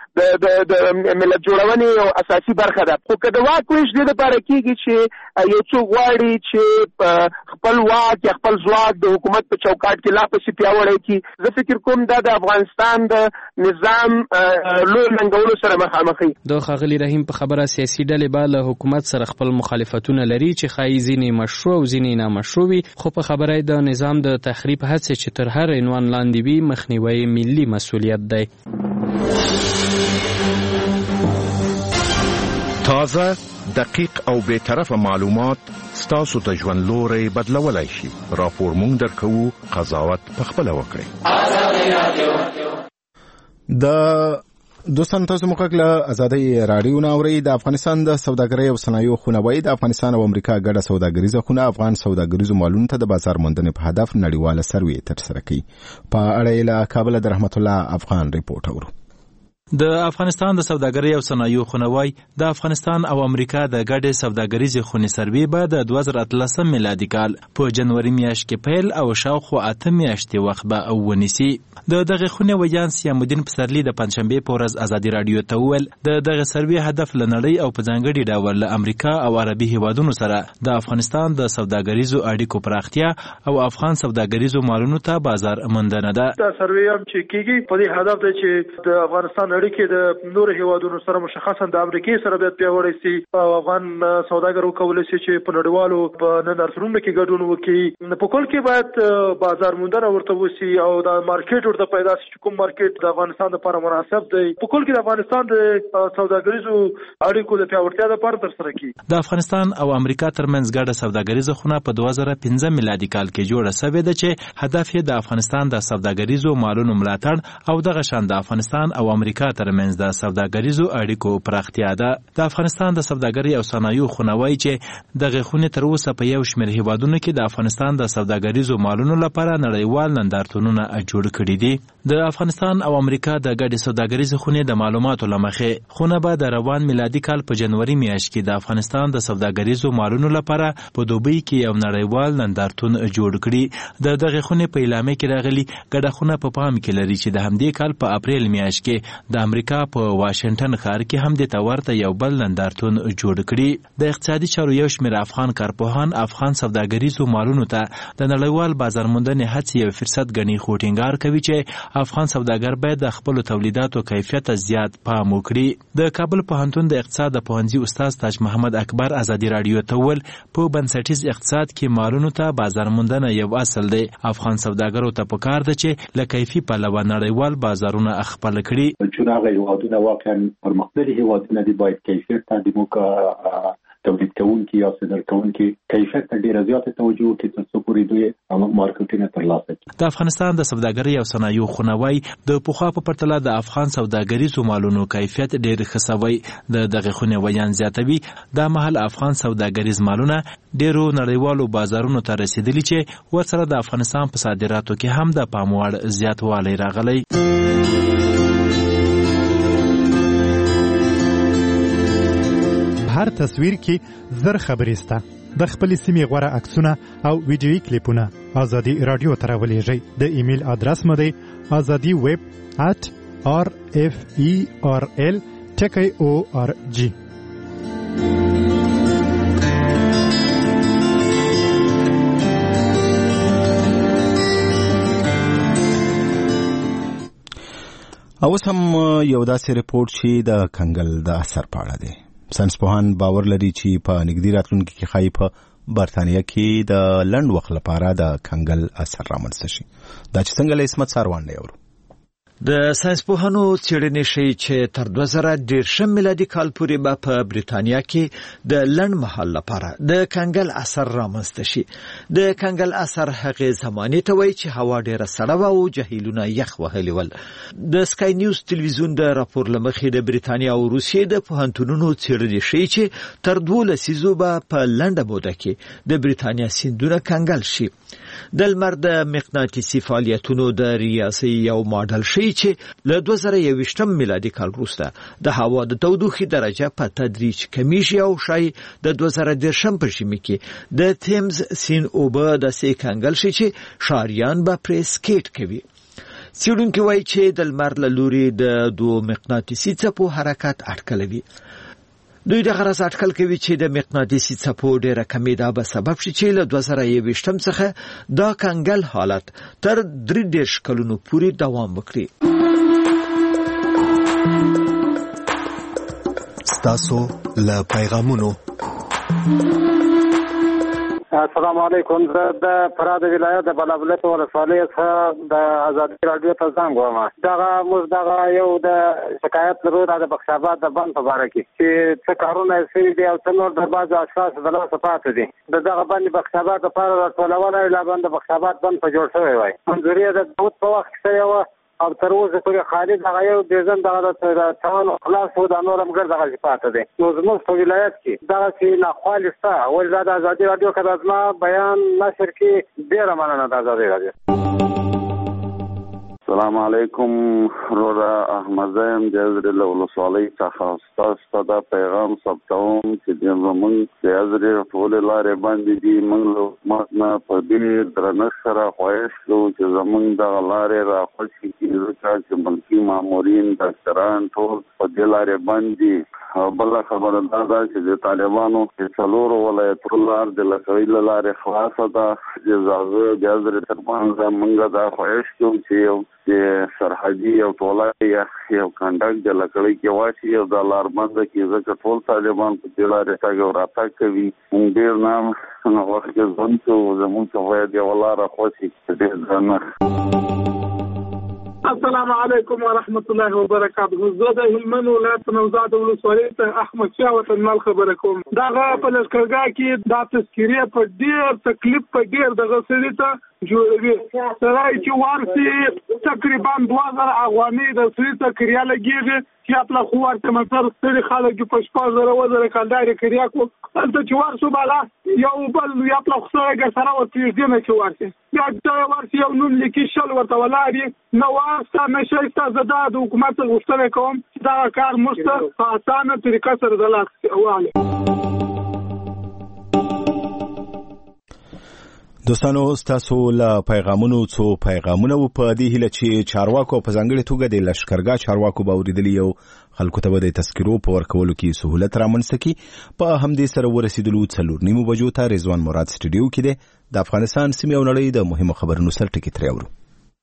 د ملت جوړونې یو اساسي برخه ده. خو که د واک ویش دې لپاره کېږي چې یو څوک غواړي چې خپل واک یا خپل ځواک د حکومت په چوکاټ کې لا پسې پیاوړی کړي، زه فکر کوم دا د افغانستان د نظام لوی ننګولو سره مخامخ وي. د ښاغلي رحیم په خبره سیاسي ډلې به له حکومت سره خپل مخالفتونه لري چې ښایي ځینې مشروع او ځینې نامشروع وي، خو په خبره د نظام د تخریب هڅې چې تر هر عنوان لاندې وي مخنیوی ملي مسؤلیت دی. تازه، دقیق او بی‌طرفه معلومات ستاسو د ژوند لوري بدلولای شي. راپور مونږ درکوو، قضاوت پخپله وکړئ. د دوستان تاسو مخکله آزادۍ رادیو ناوري. د افغانستان د سوداګرۍ او صنایعو خونه وایي د افغانستان او امریکا ګډه سوداګریزه خونه افغان سوداګریزو مالونو ته د بازار موندنې په هدف نړیواله سروې ترسره کوي. په اړه یې له کابل د رحمت الله افغان ریپورټ اورو. د افغانستان د سوداګرۍ او صنایعو خونه وایي د افغانستان او امریکا د ګډې سوداګریزې خونې سروې به د 2018 میلادي کال په جنوري میاشت کې پیل او شاوخوا 8 میاشتې وخت به ونیسي. د دغه خونې ویان سیام الدین پسرلی د پنځشنبې په ورځ ازادي راډیو ته وویل د دغه سروې هدف له نړۍ او په ځانګړي ډول له امریکا او عربي هیوادونو سره د افغانستان د سوداګریزو اړیکو پراختیا او افغان سوداګریزو مالونو ته بازار موندنه ده. دا سروې هم چې کیږي په دې هدف دی چې د افغانستان اړیکې د نور هیوادونو سره مشخصا د امریکای سره باید پیاوړې شي او افغان سوداګر وکولای شي چې په نړیوالو په نندارتونونو کې ګډون وکړي. په کل کې باید بازار موندنه ورته وشي او د مارکیټ ورته پیدا شي چې کوم مارکیټ د افغانستان لپاره مناسب دی. په کل کې د افغانستان د سوداګریزو اړیکو د پیاوړتیا لپاره ترسره کیږي. د افغانستان او امریکا ترمنځ ګډه سوداګریزه خونه په 2015 میلادي کال کې جوړه شوې ده چې هدف یې د افغانستان د سوداګریزو مالونو ملاتړ او دغه شان د افغانستان او امریکا امریکا ترمنځ د سوداګریزو اړیکو پراختیا ده. د افغانستان د سوداګرۍ او صنایعو خونه وایي چې دغه خونې تر اوسه په یو شمېر هیوادونو کې د افغانستان د سوداګریزو مالونو لپاره نړیوال نندارتونونه جوړ کړي دي. د افغانستان او امریکا د ګډې سوداګریزې خونې د معلوماتو له مخې خونه به د روان میلادي کال په جنوري میاشت کې د افغانستان د سوداګریزو مالونو لپاره په دوبۍ کې یو نړیوال نندارتون جوړ کړي. د دغه خونې په اعلامیه کې راغلي ګډه خونه په پام کې لري چې د همدې کال په اپریل میاشت کې د امریکا په واشنګټن ښار کې هم د تورته یو بل نندارتون جوړ کړي. د اقتصادي چارو یو شمېر افغان کارپوهان افغان سوداګریزو مالونو ته د نړیوال بازار موندنې هڅې یو فرصت ګڼي، خو ټینګار کوي چې افغان سوداګر باید د خپلو تولیداتو کیفیت زیات پام وکړي. د کابل پوهنتون د اقتصاد د پوهنځي استاد تاج محمد اکبر ازادي راډیو ته وویل په بنسټیز اقتصاد کې مالونو ته بازار موندنه یو اصل دی. افغان سوداګرو ته پکار ده چې له کیفي پلوه نړیوال بازارونه خپل کړي. چون هغه هیوادونه واقعا پرمختللي هیوادونه دي، باید کیفیت ته د موږ تولید کوونکي یا صادر کوونکي کیفیت ته ډیره زیاته توجه وکړي تر څو پورې دوی مارکیټونه ترلاسه کړي. د افغانستان د سوداګرۍ او صنایعو خونه وایي د پخوا په پرتله د افغان سوداګریزو مالونو کیفیت ډیر ښه سوی. د دغه خونې ویان زیاتوي دا مهال افغان سوداګریز مالونه ډیرو نړیوالو بازارونو ته رسیدلي چې ورسره د افغانستان په صادراتو کې هم د پام وړ زیاتوالی راغلی. هر تصویر کې زر خبرې سته. د خپلې سیمې غوره عکسونه او ویډیویي کلیپونه ازادي راډیو ته راولېږئ. د ایمیل ادرس مو دی azadi@rferl.org. اوس هم یو داسې رپورټ چې د کنګل د اثر په اړه دی. ساینسپوهان باور لري چې په نږدې راتلونکي کې ښایي په برتانیه کې د لنډ وخت لپاره د کنګل اثر رامنځته شي. دا چې څنګه له عصمت ساروان دی اورو. د ساینسپوهانو څېړنې ښیي چې تر 2013 میلادي کال پورې به په بریتانیا کې د لنډ مهال لپاره د کنګل اثر رامنځته شي. د کنګل اثر هغې زمانې ته وایي چې هوا ډېره سړه وه او جهیلونه یخ وهلي ول. د سکای نیوز تلویزیون د راپور له مخې د بریتانیا او روسیې د پوهنتونونو څېړنې ښیي چې تر 2 لسیزو به په لنډه موده کې د بریتانیا سیندونه کنګل شي. د لمر د مقناطیسي فعالیتونو د ریاضي یو ماډل ښیي چې له 2021 میلادي کال وروسته د هوا د تودوخې درجه په تدریج کمیږي او شاید د 2013 په ژمي کې د تیمز سیند اوبه داسې کنګل شي چې ښاریان به پرې سکیټ کوي. څېړونکي وایي چې د لمر له لوري د 2 مقناطیسي څپو حرکت اټکلوي. دوی د غرض اټکل کوي چې د مقناطیسي څپو ډېره کمیدا به سبب شي چې له 2021 څخه دا کنګل حالت تر 3 کلونو پورې دوام وکړي. ستاسو له پیغامونو. السلام علیکم. زه د فراه د ولایت د بلابلت ولسوالۍ څخه د ازادي راډیو ته زنګ وم. موږ دغه یو د شکایت لرو د بخش آباد د بند په باره کې چې څه کارونه شوي دي او څه نور د بعضو اشخاصو د لاسه پاتې دي. د دغه بند بخش آباد لپاره راټولونه لا بند بخش آباد بند په جوړ شوی وای. منظوري د داود په وخت کې شوی وه او تر اوسه پورې خالي دغه یو ډیزن دغه د تاون خلاص و د نور مګر دغه پاتې دی. نو زموږ په ولایت کې دغه چې ناخوالې شته ولې دا د ازادي راډیو که د زما بیان نشر کې ډېره مننه د ازادي راډیو. السلام علیکم. رورا احمد زیم جزر ولسوالۍ څخه ستاسو ته پیغام ثبتوم چې زموږ د ازري ټولې لارې باندې دي. موږ ماتنه په دې درنښت سره خواهش کوو چې زموږ دغه لارې راخوشي کړي چې ملکي مامورین ډاکټران ټول په دې لارې باندې. بله خبره دا ده چې د طالبانو د 4 ولایتونو لار د لکوي له لارې خلاصه ده. د ازري ترمنځ موږ دا خواهش کوو چې سرحدي او ټوله یو کنډک د لکړی کې واشي او د لار بنده کې ځکه ټول طالبان په دې لارې تګ او راتګ کوي. موږ ډېر نه وخت کې ځون کوو زموږ څخه باید یو لاره خوشي ډېر درنه. السلام علیکم ورحمت الله وبرکاته. زه د هلمند ولایت نوزاد ولسوالۍ ته احمد شاه وطنمل خبره کوم. دغه په لښکرګاه کې دا تذکیره په ډیر تکلیف په ډیر دغه سړي ته جوړوي. سړی چې ورسي تقریبا 2000 افغانۍ د سړي ته کریا لګېږي چې خپل خو ورته مثلا ستړي خلک په 6000 کالداري کریا کو هلته چې ورسو بالا یو بل یا خپل خسرګ سره ورته نه چې ورسي یا دا ورسي یو نوم لیکي شل ورته ولاري نو واسطه نشي زده د حکومت غوښتنه کوم چې دا کار مست په اسانه طریقه سره دلاله واله. دوستانو تاسو له پیغامونو څو پیغامونه په دې هیله چې چارواکو په ځانګړي توګه د لښکرګاه چارواکو به اوریدلی یو خلکو ته د تذکرو په ورکولو کې سهولت رامنځته کړي. په همدې سره ورسېدلو 4:30 بجو ته رضوان مراد سټوډیو کې دی د افغانستان سیمې او نړۍ د مهمو خبرونو سر ټکي ترې اورو.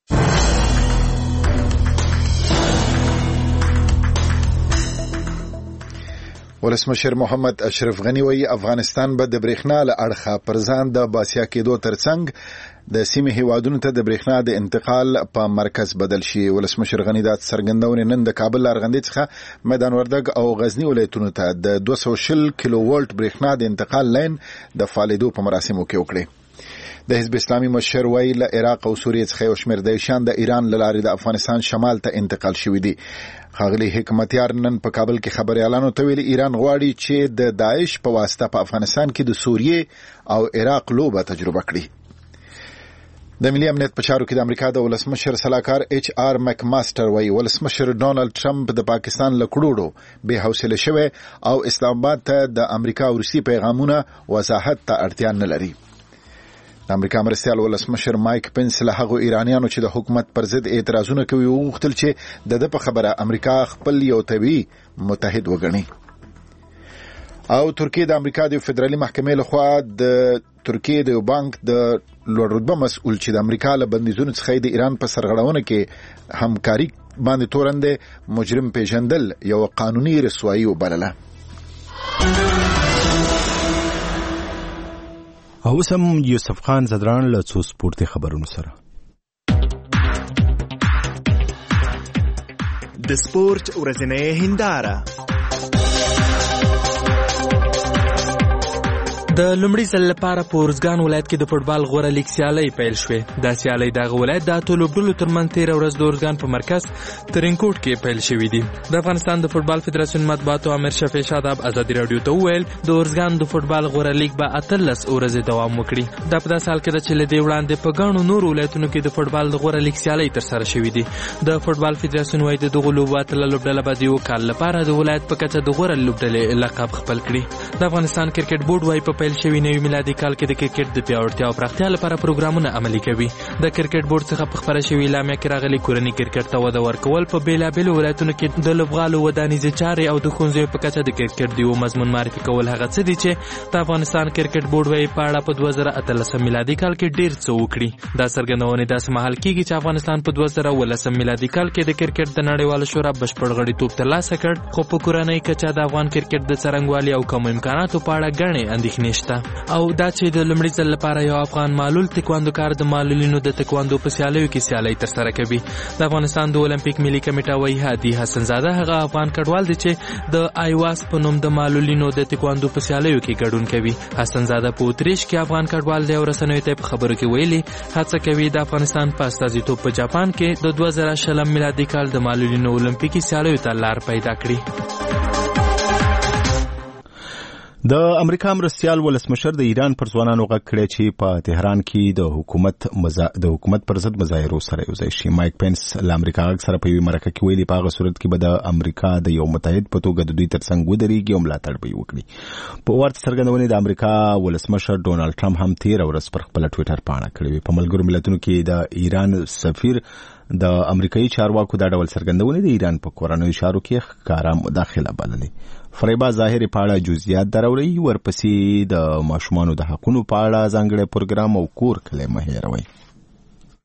ولسمشر محمد اشرف غنی وایي افغانستان به د برېښنا له اړخه پر ځان د باسیا کېدو ترڅنګ د سیمې هیوادونو ته د برېښنا د انتقال په مرکز بدل شي. ولسمشر غنی دا څرګندونه نن د کابل لارغندې څخه میدان وردګ او غزنی ولایتونو ته د 220 کیلو ولټ برېښنا د انتقال لاین د فعالیدو په مراسمو کې وکړي. د حزب اسلامي مشر وایي له عراق او سوریې څخه یو شمېر دیشان د ایران له لارې د افغانستان شمال ته انتقال شوي دي. ښاغلي حکمتیار نن په کابل کې خبريالانو ته ویلي ایران غواړي چې د داعش په واسطه په افغانستان کې د سوریې او عراق لوبه تجربه کړي. د ملي امنیت په چارو کې د امریکا د ولسمشر سلاکار ایچ آر مک ماستر وایي ولسمشر ډونالد ټرمپ د پاکستان له کړوړو بے حوصله شوی او اسلام آباد ته د امریکا او روسي پیغامونه وضاحت ته اړتیا نه لري. د امریکا مرستیال ولسمشر مایک پنس له هغو ایرانیانو چې د حکومت پر ضد اعتراضونه کوي وغوښتل چې د په خبره امریکا خپل یو طبي متحد وګڼي. او ترکیه د امریکا د فدرالي محکمې لخوا د ترکیه د بانک د لوړ رتبه مسؤل چې د امریکا له بندیزونو څخه د ایران په سرغړونه کې همکاري باندې تورنده مجرم پیژندل یو قانوني رسوایی وبلله. او سم یوسف خان زدران له څو سپورتي خبرونو سره. د سپورت ورځنۍ هنداره. د لومړي ځل لپاره په ارزګان ولایت کې د فوټبال غوره لیګ سیالۍ پیل شوې. دا سیالۍ دغه ولایت د اتو لوبډلو ترمنځ تېره ورځ د ارزګان په مرکز ترینکوټ کې پیل شوي دي. د افغانستان د فوټبال فدراسیون مطبوعاتو امیر شفیع شاداب ازادي راډیو ته وویل د ارزګان د فوټبال غوره لیګ به 18 ورځې دوام وکړي. دا په داسې حال کې ده چې له دې وړاندې په ګڼو نورو ولایتونو کې د فوټبال د غوره لیګ سیالۍ ترسره شوي دي. د فوټبال فدراسیون وايي د دغو لوبو اتله لوبډله به د یو کال لپاره د ولایت په کچه د غوره لوبډلې لقب خپل کړي. د افغانستان کرکټ بورډ وايي په پیل شوي نوي میلادي کال کې د کرکټ د پیاوړتیا او پراختیا لپاره پروګرامونه عملي کوي. د کرکټ بورډ څخه په خبره شوې اعلامیه کې راغلي کورني کرکټ ته وده ورکول په بیلابېلو ولایتونو کې د لوبغالو ودانیزې چارې او د ښوونځیو په کچه د کرکټ د یو مضمون معرفي کول هغه څه دي چې د افغانستان کرکټ بورډ وايي په اړه په 2018 میلادي کال کې ډېر څه وکړي. دا څرګندونې داسې مهال کېږي چې افغانستان په 2019 میلادي کال کې د کرکټ د نړیوالو شورا بشپړ غړیتوب ترلاسه کړ، خو په کورنۍ کچه د افغان کرکټ د څرنګوالي او کمو امکاناتو په اړه ګڼې اندېښنې شته. او دا چې د لومړي ځل لپاره یو افغان معلول تکواندوکار د معلولینو د تکواندو په سیالیو کې سیالۍ ترسره کوي. د افغانستان د اولمپیک ملي کمیټه وايي هادي حسن زاده هغه افغان کډوال دی چې د آیواس په نوم د معلولینو د تکواندو په سیالیو کې ګډون کوي. حسن زاده په اتریش کې افغان کډوال دی او رسنیو ته په خبرو کې ویلي هڅه کوي د افغانستان په استازیتوب په جاپان کې د 2020 میلادي کال د معلولینو اولمپیکي سیالیو ته لار پیدا کړي. د امریکا مرستیال ولسمشر د ایران پر ځوانانو غږ کړی چې په تهران کې د حکومت پر ضد مظاهرو سره یو ځای شي. مایک پنس له امریکا غږ سره په یوې مرکه کې ویلي په هغه صورت کې به د امریکا د یو متحد په توګه د دوی ترڅنګ ودرېږي او ملاتړ به یې وکړي. په ورته څرګندونې د امریکا ولسمشر ډونالد ټرمپ هم تېره ورځ پر خپله ټویټر پاڼه کړې وه. په ملګرو ملتونو کې د ایران سفیر د امریکایي چارواکو دا ډول څرګندونې د ایران په کورنیو چارو کې ښکاره مداخله بللې. فریبا ظاهر په اړه جزئیات دراوړي، ورپسې د ماشومانو د حقونو په اړه ځانګړی پروګرام او کور کلی مه هېروئ.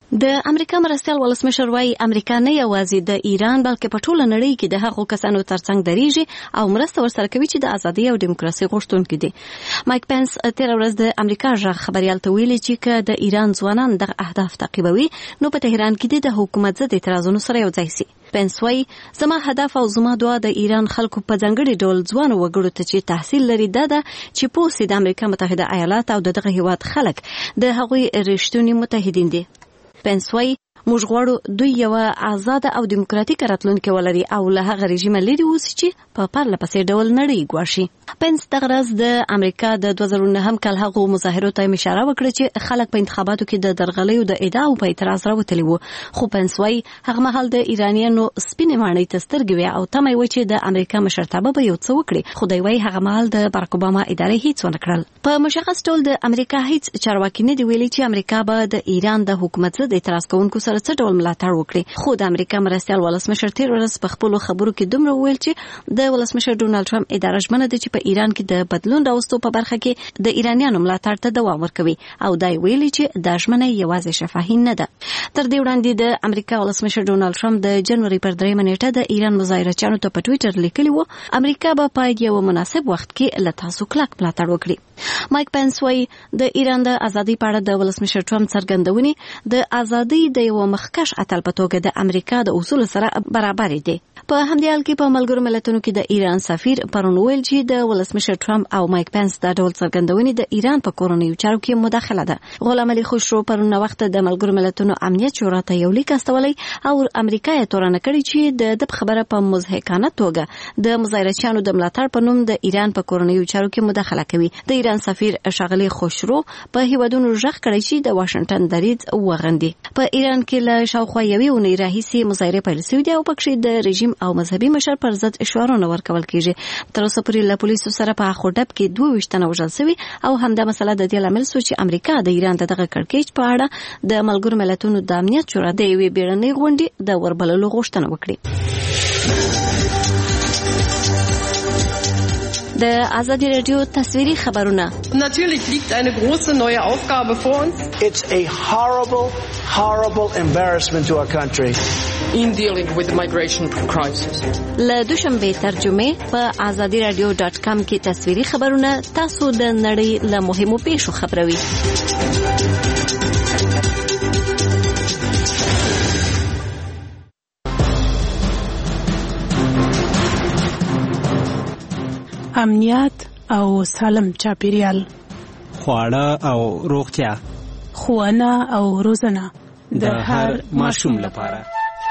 د امریکا مرستیال ولسمشر وايي امریکا نه یوازې د ایران بلکې په ټوله نړۍ کې د هغو کسانو ترڅنګ درېږي او مرسته ورسره کوي چې د ازادۍ او دیموکراسي غوښتونکي دي. مایک پنس تېره ورځ د امریکا ژغ خبریال ته ویلي چې که د ایران ځوانان دغه اهداف تعقیبوي نو په تهران کې د حکومت ضد اعتراضونو سره یو ځای سي. پنس وايي زما هدف او زما دعا د ایران خلکو په ځانګړي ډول ځوانو وګړو ته چې تحصیل لري دا ده چې پوه سي د امریکا متحده ایالات او دغه هیواد خلک د هغوی رښتونی متحدین دي. پنس وايي موږ غواړو دوی یو آزاد او دیموکراتیک راتلونکې ولري او له هغه رژیم لري اوسي چې په پرله پسې ډول نړۍ ګواښي. پنس دغه ورځ د امریکا د 2009 کال هغو مظاهرو ته اشاره وکړه چې خلک په انتخاباتو کې د درغلیو د ادعاو په اعتراض راوتلي وو. خو پنس وايي هغه مهال د ایرانیانو سپینې ماڼۍ ته سترګې وې او تمه یې وه چې د امریکا مشرتابه به یو څه وکړي. خو دوی وايي هغه مهال د بارک اوباما ادارې هیڅ ونه کړل. په مشخص ډول د امریکا هیڅ چارواکي نه دی ویلي چې امریکا به د ایران د حکومت ضد اعتراض کوونکو سره څه ډول ملاتړ وکړي. خو د امریکا مرستیال ولسمشر تیر ورځ په خپلو خبرو کې دومره وویل چې د ولسمشر ډونالد ټرمپ اداره ژمنه ده چې په ایران کې د بدلون راوستو په برخه کې د ایرانیانو ملاتړ ته دوام ورکوي او دا ویلي چې دا ژمنه یوازې شفاهي نه ده. تر دې وړاندې د امریکا ولسمشر ډونالد ټرمپ د جنوري پر 3 نیټه د ایران مظاهرچیانو ته په ټوئیټر لیکلي وو امریکا به په یو مناسب وخت کې له تاسو کلک ملاتړ وکړي. مایک پنس وايي د ایران د ازادۍ په اړه د ولسمشر ټرمپ څرګندونې د ازادۍ د یو مخکښ اتل په توګه د امریکا د اصول سره برابر دي. په همدې حال کې په ملګرو ملتونو کې د ایران سفیر پرون ویل چې د ولسمشر ټرمپ او مایک پنس دا ډول څرګندونې د ایران په کورنیو چارو کې مداخله ده. غلام علي خوشرو پرون وخت د ملګرو ملتونو امنیت شورا ته یو لیک استولی او امریکا یې تورنه کړی چې د خبره په مضحکانه توګه د مظاهرچیانو د ملاتړ په نوم د ایران په کورنیو چارو کې مداخله کوي. د ایران سفیر ښاغلي خوشرو په هیوادونو ژغ کړی چې د واشنگټن دریځ وغندي. په ایران کې له شاوخوا یوې اونۍ راهیسې مظاهرې پیل شوې دي او پکې د رژیم او مذهبي مشر پر ضد اشارونه ورکول کیږي. تر اوسه پورې له پولیسو سره په خودب کې 22 تنه وژل شوي او همدا مسله د دې لامل شو چې امریکا د ایران دغه کړکېچ په اړه د ملګرو ملتونو د امنیت شورا د یوې بیړنۍ غونډې د وربللو غوښتنه وکړي. د ازادي رادیو تصویري خبرونه. Natürlich liegt eine große neue Aufgabe vor uns. It's a horrible embarrassment to our country. In dealing with the migration crisis. له دوشنبه ترجمه په azadiradio.com کې تصویري خبرونه تاسو د نړۍ له مهمو پیښو خبروي. امنیت او سالم چاپیریال، خواړه او روغتیا، ښوونه او روزنه د هر ماشوم لپاره.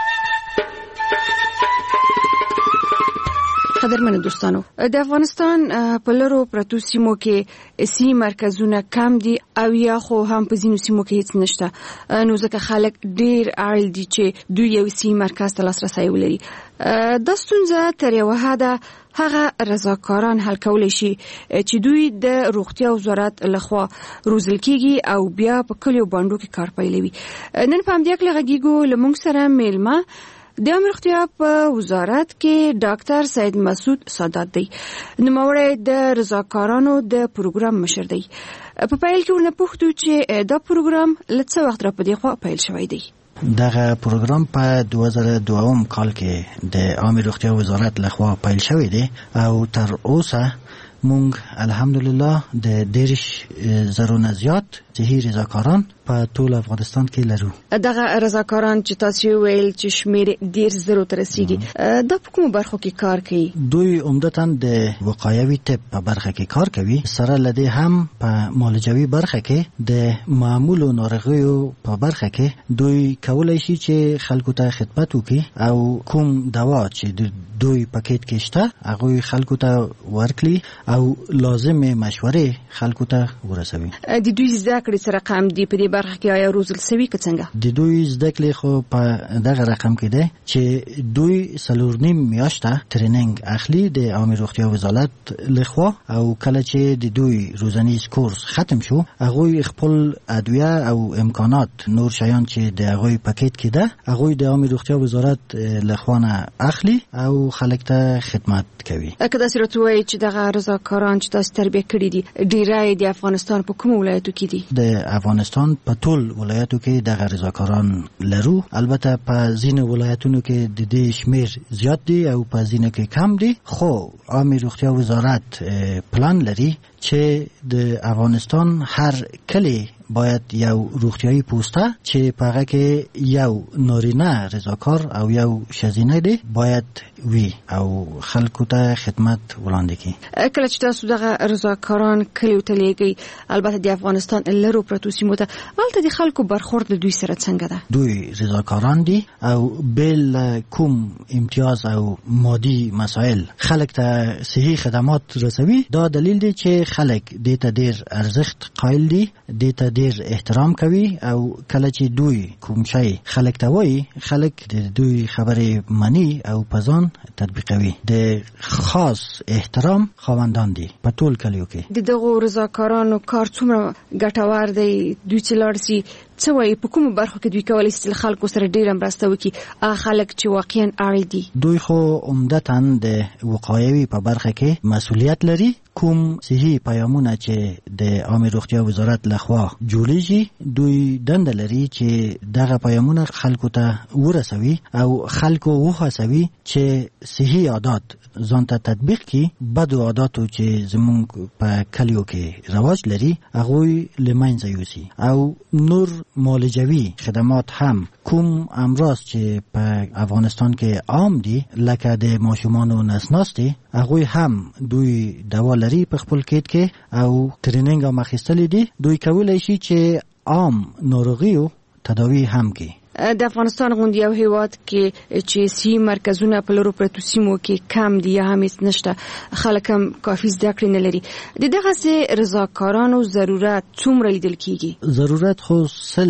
قدرمنو دوستانو، د افغانستان په لرو پرتو سیمو کې سی مرکزونه کم دي او یا خو هم په ځینو سیمو کې هیڅ نشته، نو ځکه خلک ډیر اړ دي چې دوی یو سی مرکز ته لاسرسی ولري. دا ستونزه تر یو حده هغه رضاکاران حل کولی شي چې دوی د روغتیا وزارت لخوا روزل کیږي او بیا په کلیو باندې کې کار پیلوي. نن په همدې کې لږیږو لمونږ سره میلمه د عامه روغتیا په وزارت کې ډاکټر سید مسعود سادات دی، نوموړی د رضاکارانو د پروګرام مشر دی. په پیل کې ورنه پوښتو چې دا پروګرام له څه وخت را په دې خوا پیل شوی دی. دغه پروګرام په 2002 کال کې د عامه روغتیا وزارت لخوا پیل شوی دی او تر اوسه مونږ الحمدلله د 10,000 زیات صحي رضاکاران په ټول افغانستان کې لرو. دغه رضاکاران چې تاسو ویل چې شمیر 10,000 ته رسیدي، د کومو برخو کې کار کوي؟ دوی عمدتاً د وقایوي طب په برخه کې کار کوي، سره لدی هم په معالجوي برخه کې د معمولو ناروغیو په برخه کې دوی کولای شي چې خلکو ته خدمت وکړي او کوم دوا چې دوی پاکټ کې شته هغه خلکو ته ورکړي او لازمه مشورې خلکو ته ورسوي. د دوی زده کړې سره رقم دی په دې برخه کې آیا روزل سوي که څنګه؟ د دوی زده کړې خو په دغه رقم کې ده چې دوی 4.5 میاشته ټریننګ اخلي د عامه روغتیا وزارت لخوا او کله چې د دوی روزنیز کورس ختم شو هغه خپل ادویه او امکانات نور شیان چې د هغه پاکټ کې ده هغه د عامه روغتیا وزارت لخوا نه اخلي او خلک ته خدمت کوي. که دا صورت وایي چې دغه رضاکاران چې تاسو تربیه کړی دي ډیری د افغانستان په کوم ولایتو کې دي؟ د افغانستان په ټول ولایتو کې دغه رضاکاران لرو. البته په ځینو ولایتونو کې د دې شمیر زیات دي او په ځینو کې کم دي، خو عامه روغتیا وزارت پلان لري چې د افغانستان هر کلی باید یو روغتیايي پوسټه چې په هغه کې یو نارینه رضاکار او یو ښځینه دی باید وي او خلکو ته خدمت وړاندې کړي. کله چې تاسو دغه رضاکاران کلیو ته لیږئ، البته د افغانستان لرو پرتو سیمو ته، هلته د خلکو برخورد دوی سره څنګه ده؟ دوی رضاکاران دي او بل کوم امتیاز او مادي مسائل خلک ته صحي خدمات رسوي. دا دلیل دی چې خلک دې ته ډېر ارزښت قایل دي، دې ته ډېر احترام کوي او کله چې دوی کوم شی خلک ته وایي، خلک د دوی خبرې مني او په ځان تطبیقوي. د خاص احترام خاوندان دي په ټول کلیو کې. د دغو رضاکارانو کار څومره ګټور دی؟ دوی چې لاړ سي څه وایي؟ په کومو برخو کې دوی کولی شي خلکو سره ډېره مرسته وکړي، هغه خلک چې واقعا اړ دي؟ دوی خو عمدتاً د وقایوي په برخه کې مسؤلیت لري. کوم صحي پیامونه چې د عامه روغتیا وزارت لخوا جوړیږي، دوی دنده لري چې دغه پیامونه خلکو ته ورسوي او خلکو وهڅوي چې صحي عادات ځان ته تطبیق کړي. بدو عاداتو چې زموږ په کلیو کې رواج لري هغه له منځه یوسي او نور معالجوي خدمات هم کوم امراض چې په افغانستان کې عام دي لکه د ماشومانو نسناستي، هغه هم دوی دوا لري په خپل کیټ کې او ټریننګ هم اخیستلې دي. دوی کولای شي چې عام ناروغیو تداوی هم کوي. د افغانستان غوندي یو هیواد کې چې سی مرکزونه په لرو پرتو سیمو کې کم دي یا هم نشته، خلک هم کافي زده کړې نه لري، د دغه رضاکارانو ضرورت څومره لیدل کیږي؟ ضرورت خو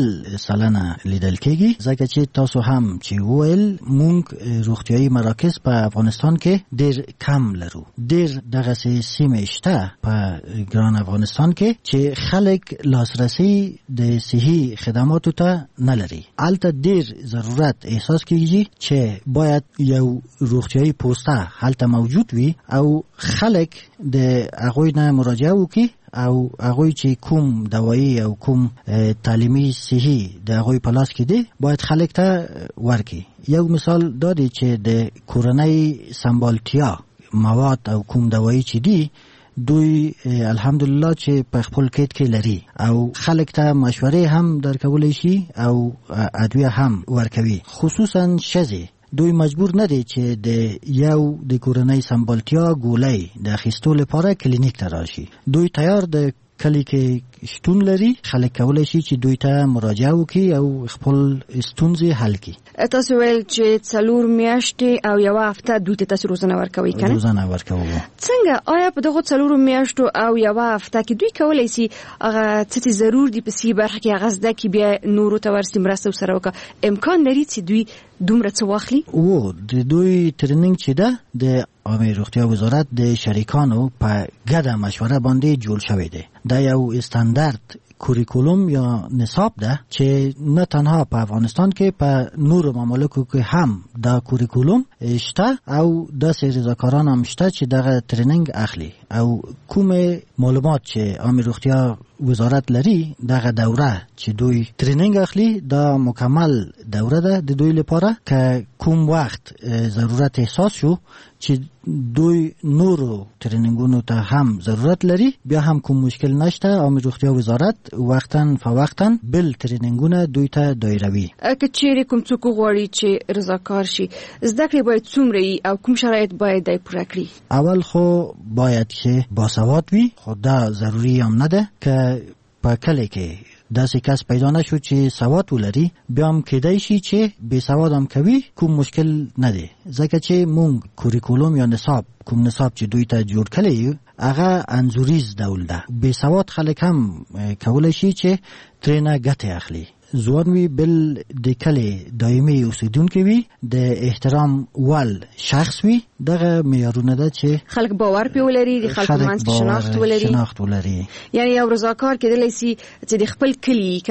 100% لیدل کیږي، ځکه چې تاسو هم چې ویل مونږ روغتیايي مراکز په افغانستان کې ډېر کم لرو. ډېر دغه سیمې شته په ګران افغانستان کې چې خلک لاسرسي د صحي خدماتو ته نه لري. البته ډېر ضرورت احساس کیږي چې باید یو روغتیايي پوسټه هلته موجود وي او خلک د هغه نه مراجعه وکړي او هغه چې کوم دوايي او کوم تعلیمي صحي د هغه په لاس کې دی باید خلک ته ورکړي. یو مثال دا دی چې د کورنۍ سمبالتیا مواد او کوم دوايي چې دی دوی الحمدلله چې په خپل کېټ کې لري او خلک ته مشورې هم درکولی شي او ادویه هم ورکوي. خصوصا ښځې دوی مجبور نه دي چې د یو د کورنۍ سمبالتیا ګولۍ د اخیستو لپاره کلینیک ته راشي. دوی تیار د کلی کې شتون لري، خلک کولی شي چې دوی ته مراجعه وکړي او خپل ستونزې حل کړي. تاسو ویل چې 4 میاشتې او یو هفته دوی ته تاسو روزنه ورکوي کنه؟ روزنه ورکوو. څنګه آیا په دغه 4 میاشتو او یو هفته کې دوی کولی شي هغه څه ضرور دي په سی برخه کې هغه زده کې بیا نورو ته ورسي مرسته سره وکړه؟ امکان لري چې دوی دومره څه واخلي؟ او د دوی ټریننګ چې ده د عامه روغتیا وزارت د شریکانو په ګډه مشوره باندې جوړ شوی دی. دا یو استاندارد کوریکولوم یا نصاب ده چې نه تنها په افغانستان کې په نورو ممالکو کې هم دا کوریکولوم شته او داسې رضاکاران هم شته چې دغه ټریننګ اخلي او کومه معلومات چې عامه روغتیا وزارت لري دغه دوره چې دوی ټریننګ اخلي دا مکمل دوره ده د دوی لپاره که کوم وخت ضرورت احساس شو چې دوی نورو ټریننګونو ته هم ضرورت لري بیا هم کوم مشکل نشته. عامه روغتیا وزارت وختن فوختن بل ټریننګونه دوی ته دایروي. که چیرې کوم څوک غواړي چې رضاکار شي زده کړې باید څومره او کوم شرایط باید دای پوره کړي؟ اول خو باید چې باسواد وي، خو دا ضروری هم نه ده که په کلی کې داسې کس پیدا نشو چې سواد ولري بیا هم کېدای شي چې بې سواد هم کوي، کوم مشکل نه دی ځکه چې مونږ کوریکولوم یا نصاب کوم نصاب چې دوی ته جوړ کړی هغه انځوریز ډول ده. بې سواد خلک هم کولی شي چې ترېنه ګټه اخلي. ځوان وي بل د کلی دایمي اوسیدونکي وي، د احترام وړ شخص وي، دغه معیارونه ده چې خلک باور پې ولري، د خلکو منځ کې شناخت ولري. یعنی یو رضاکار کېدلی شي چې د خپل کلي کنه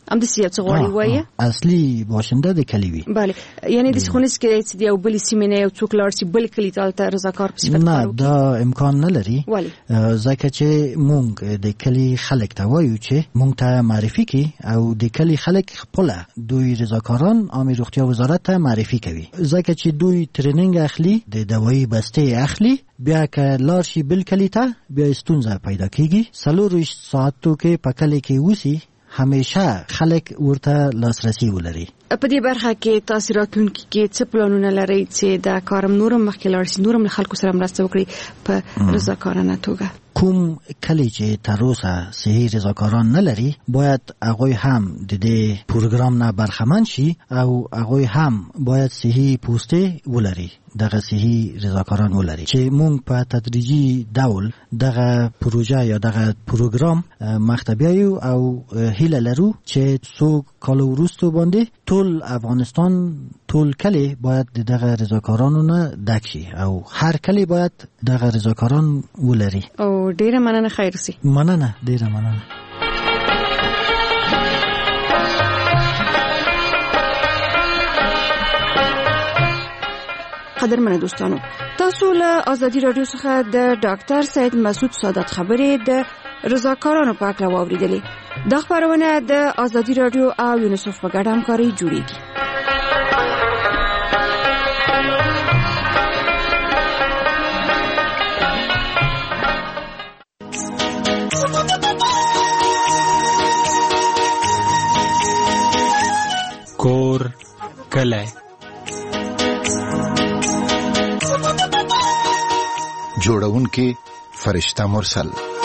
ام د سیاست غوړي وایي اصلي باشنده د کلی وي. بله یعنی د سخونس کې د یو بل سیمه نه یو څوک لار چې بل کلی ته رضاکار په صفت نه دا امکان نه لري ځکه چې مونږ د کلی خلک ته وایو چې مونږ ته معرفي کی او د کلی خلک خپل دوی رضاکاران عامه روغتیا وزارت ته معرفي کوي ځکه چې دوی ټریننګ اخلي د دوايي بسته اخلي بیا که لار شي بل کلی ته بیا ستونزه پیدا کیږي 4 ساعتو کې په کلی کې وسی همیشه خلک ورته لاسرسي ولري. په دې برخه کې تاسو راتلونکي کې څه پلانونه لرئ چې دا کارم نورم مخکې لاړ شي نورم له خلکو سره مرسته وکړي په رضاکارانه توګه؟ کوم کلی چې تر اوسه صحیح رضاکاران نه لري باید هغوی هم د دې پروګرام نه برخمن شي او هغوی هم باید صحیح پوسټ ولري دغه صحیح رضاکاران ولري چې مونږ په تدریجي ډول دغه پروژه یا دغه پروګرام مختبیایو او هیله لرو چې څو کال وروسته باندې ټول افغانستان ټول کلی باید دغه رضاکارانو نه ډک شي او هر کلی باید دغه رضاکاران ولري. او ډیره مننه خیر سي. مننه ډیره مننه. قدرمنه دوستانو تاسو له ازادي رادیو څخه د ډاکټر سید مسعود سادات خبرې د رضاکارانو په اړه واوریدلې. د خبرونه د ازادي رادیو او یونیسف په ګډه همکاري جوړیږي. کور کلی جوړونکي فرشته مرسل.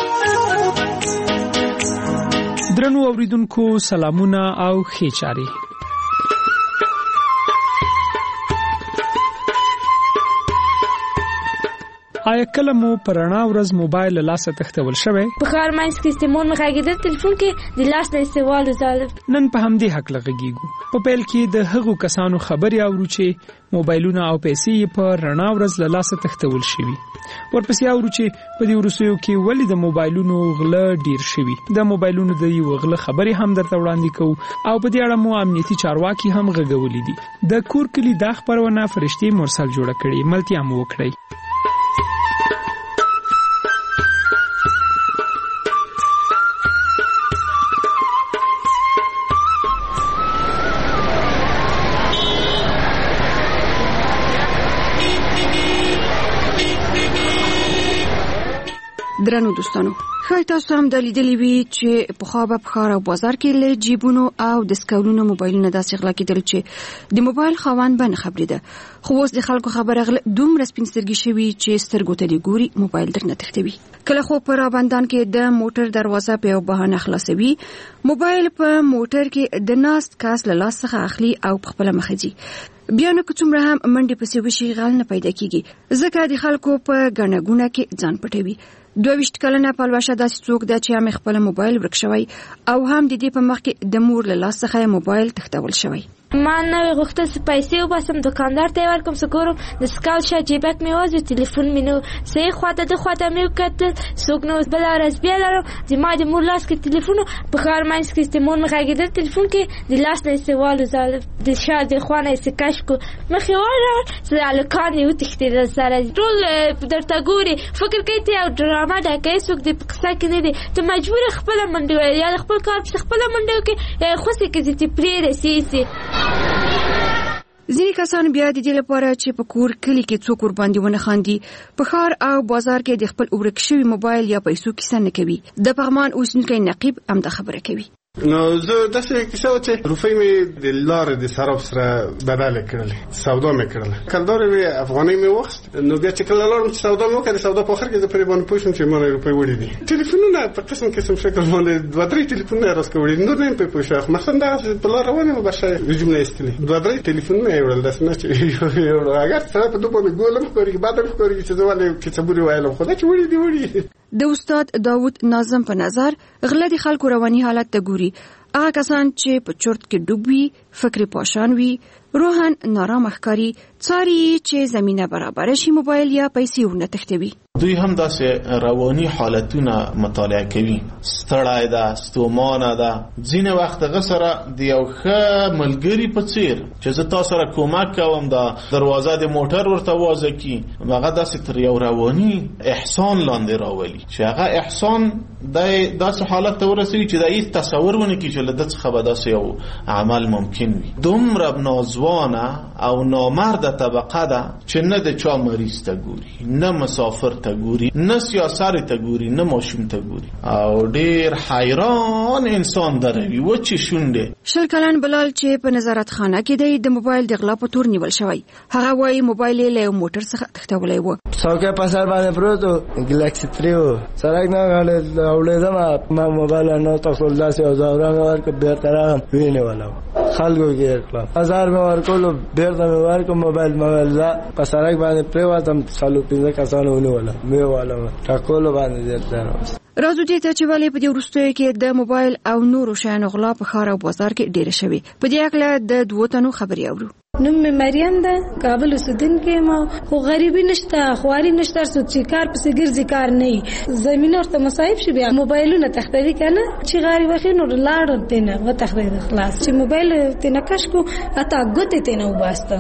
درنو اوریدونکو سلامونه او ښه چاري. آیا کله مو پرانا ورځ موبایل لاسه تختول شوی؟ په خار ماینس کې استعمال مغاګیدل ټلیفون کې د لاس نه استعمال زال. نن په همدې حق لغږیږو. په پیل کې د هغو کسانو خبري اورو چې موبایلونه او پیسې په رڼا ورځ لاسه تختول شوی. ورپسې اورو چې په دې ورسېو کې ولې د موبایلونو غله ډیر شوی. د موبایلونو د یو غله خبري هم درته وړاندې کوو او په دې اړه مو امنیتي چارواکي هم غږولې دي. د کور کلی د خبرونه فرشتي مرسل جوړه کړي. ملتیا مو وکړي. درنو دوستانو خای تاسو هم د لیدلې وی چې په خوا په ښار او بازار کې له جیبونو او د سکولونو موبایلونو داسې غلا کېدل چې د موبایل خاوند باندې خبرې ده خو اوس د خلکو خبره دومره سپینسترګي شوي چې سترګو ته ګوري موبایل درنه تختوي. کله خو پر باندان کې د موټر دروازه په یو بهانه خلاصوي موبایل په موټر کې د ناست کاس له لاس څخه اخلي او په خپل مخځي. بیا نو کومره هم منډي پسې وشي غل نه پیدا کیږي ځکه د خلکو په غنګونه کې ځان پټوي. 22 کلنه پلوشه داسې څوک ده چې هم خپل موبایل ورک شوی او هم د دې په مخ کې د مور له لاس څخه موبایل تختول شوی. ما نه غوښتل چې پیسې وباسم دکاندار ته ورکوم سګورم د سکال شه جیبک مې وځي ټلیفون مې نو سې خواته د خواته مې وکړ څوک نو بل راز بیا لرم چې ما د مور لاس کې ټلیفون په خار ماینس کې استعمال مغاګیدل ټلیفون کې د لاس نه استعمال زال د شاه د خوانه استکاش کو مخې وره چې الکان یو تختیدل سره ټول درته ګوري فکر کوي ته او ډرامه دا کوي څوک د قصه کې نه دي ته مجبور خپل منډه یا خپل کار په خپل منډه کې خو څه کې چې پرې رسېسي. ځینې کسان بیا د دې لپاره چې په کور کلی کې څوک ور باندې ونه خاندي په ښار او بازار کې د خپل ورک شوي موبایل یا پیسو کیسه نه کوي. د پغمان اوسنیکی نقیب هم دا خبره کوي. نو زه داسې کیسه و چې روپۍ مې د لارې د صرف سره بدله کړلې سودا مې کړله کلدار مې افغانۍ مې وخت نو بیا چې کله لاړم چې سودا مې وکړه سودا په آخر کې زه پرې باندې پوه شوم چې ما روپۍ وړي دي. ټلیفونونه په قسم شکل باندې 2-3 ټلیفونونه راس کړي نور نه پوه شوم مثلا دا په لار روانه مې بشه جمله استلې 2-3 ټلیفونونه یې وړل داسې نه چې اگر سره په دوه باندې ګولم کوي بعد هم کوي چې زه ولې چې صبر وایلم خدای چې وړي دي. د استاد داوود ناظم په نظر غله د خلکو رواني حالت ته ګوري. هغه کسان چې په چورت کې ډوب وي فکر پاشان وي روحن نارام ښکاري څاري چې زمينه برابر شي موبایل یا پیسې ورنه تختوي. دوی هم داسې رواني حالتونه مطالعه کوي. ستړی ده، ستومانه ده. ځینې وخت هغه سره د یو ښه ملګري په څیر چې زه تا سره کومک کوم، دا دروازه د موټر ورته وازه کی، هغه داسې تر یو رواني احسان لاندې راولي چې هغه احسان داسې حالت ته ورسوي چې دا هیڅ تصور ونه کړي چې له ده څخه به داسې یو عمل ممکن وي. دومره نازوانه او نامرده طبقه ده چې نه د چا مریض ته ګوري، نه مسافر ته ګوري، نه سیاسر ته ګوري، نه ماشوم ته ګوري، او ډیر حیران انسان دروي و چې شونډه. شل کلن بلال چې په نظارت خانه کې دی د موبایل د غلا په تور نیول شوی. هغه وايي موبایل یې له موټر څخه تښتولی و. څوکۍ په سر باندې پروت و، ګلیکسي 3 و. سړک نه اوړېدم، ما موبایل نه تاسو داسې اوزاران ورکړ، بیرته راغلم وینېولم. خلکو ګیر کړم، 1000 مې ورکولو، بیرته مې ورکړم موبایل په سړک باندې پرېوتم، څلور پنځه کسانو ونیولم، مې والم ټاکلو باندې ډېر. راځو دې ته چې ولې په دې وروستیو کې د موبایل او نورو شیانو غلا په ښار او بازار کې ډېره شوې. په دې اړه د دوو تنو خبرې اورو. نوم مې مریم ده، کابل اوسیدونکې یم. خو غریبي نشته، خواري نشته، څوک چې کار پسې ګرځي کار نه وي، زمینه ورته مصایب شي، بیا موبایلونه تښتوي که نه، چې غریب وخي نو لاړ ته نه وتښتېد خلاص، چې موبایل ته نه کش کو اته ګوتې ته نه وباسته.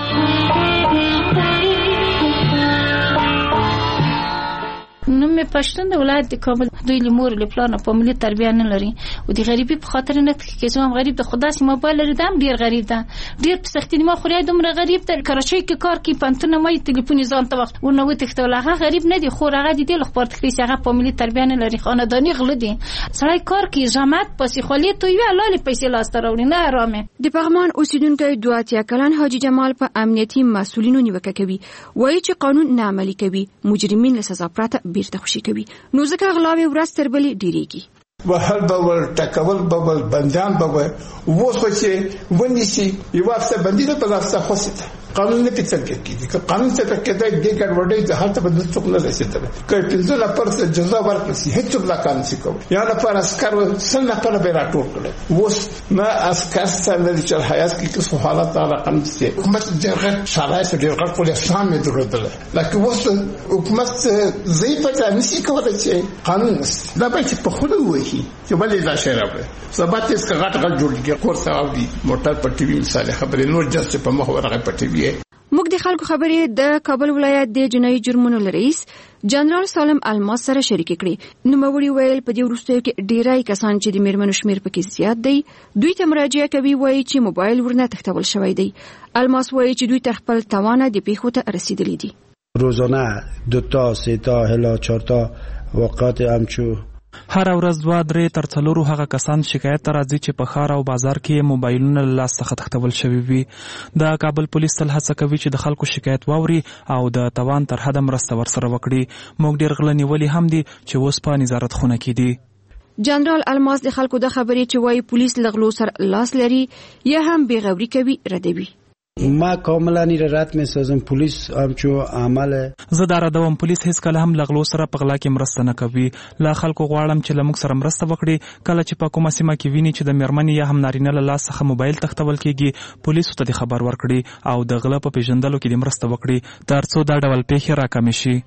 نو مې پښتون د ولایت د کابل. دوی له مور له پلان په ملي تربیه نه لري او د غریبي په خاطر نه کې زموږ غریب د خدا سي موبایل لري، دام ډیر غریب ده، ډیر په سختي ما خوري، دومره غریب تر کراچۍ کې کار کوي، پنتونه مې ټلیفون ځان ته وخت ونه وتښتول. هغه غریب نه دی، خو هغه د خپل تکلیف هغه په ملي تربیه نه لري، خاندانی غل دي. سړی کار کوي، جماعت پسې خولي ته وی لاله پیسې لاس ته راوړي، نه آرامه. د پغمان اوسیدونکو 2 کلن حاجی جمال په امنیتي مسؤلینو نیوکه کوي، وایي چې قانون نه عملي کوي، مجرمین له سزا پرته بیرته خوشي کوي. نو ځکه غلاوي ورځ تر بلې ډیریږي. وهل بول ټکول بول بندیان بول وڅ چې ونیسي یو افسر بندي ته په افسر خوسته قانون نه پیڅل کېږي که قانون څه پکې د ګډوډۍ د حالت په دڅ څوک نه رسیدل که پنځه لپاره جزا ورکړي هیڅ لا قانون څه کوي یا لپاره اسکر سل لپاره به راټول کړي وس ما اسکر سره چې حیات کې څه حالات تعالی قانون څه حکومت جرغه شالای سره ډېر کول سامې درلودل لکه وس حکومت زی په نشي کولای چې قانون دا به چې په خوله وایي چې ولې دا شی راوړي سبات یې څنګه غټ جوړ کړي کورس او دی موټر په ټي وي مثال خبرې نور جست په مخ ورغه په ټي وي. موږ د خلکو خبرې د کابل ولایت د جنایي جرمونو رئیس جنرال سالم الماس سره شریک کړي. نوموړي ویل په دې وروستیو کې ډیری کسان چې د میرمنو شمیر پکې زیات دی دوی ته مراجعه کوي، وایي چې موبایل ورنه تښتول شوی دی. الماس وایي چې دوی تر خپل توانه د پیښو ته رسیدلی دي. روزانه 2 تا 3 تا هلا 4 تا وقات امچو هر ورځ 2-3 تر 4 هغه کسان شکایت ته راځي چې په ښار او بازار کې موبایلونه له لاس څخه تښتول شوي وي. د کابل پولیس تل هڅه کوي چې د خلکو شکایت واوري او د توان تر حده مرسته ورسره وکړي. موږ ډېر غله نیولي هم دي چې اوس په نظارت خونه کې دي. جنرال الماس د خلکو د خبرې چې وایي پولیس له غلو سره لاس لري یا هم بېغوري کوي ردوي. ما کاملا رد می‌سازم پلیس همچو عمل زه دا ردوم پولیس هیڅ کله هم لغلو سره په غلا کې مرسته نه کوي. لا خلکو غواړم چې لموږ سره مرسته وکړي. کله چې په کومه سیمه کې ویني چې د میرمنې یا هم نارینه له لاس څخه موبایل تښتول کیږي پولیسو ته د خبر ورکړي او د غلا په پیژندلو کې د مرسته وکړي ترڅو دا ډول پیښې راکمې شي.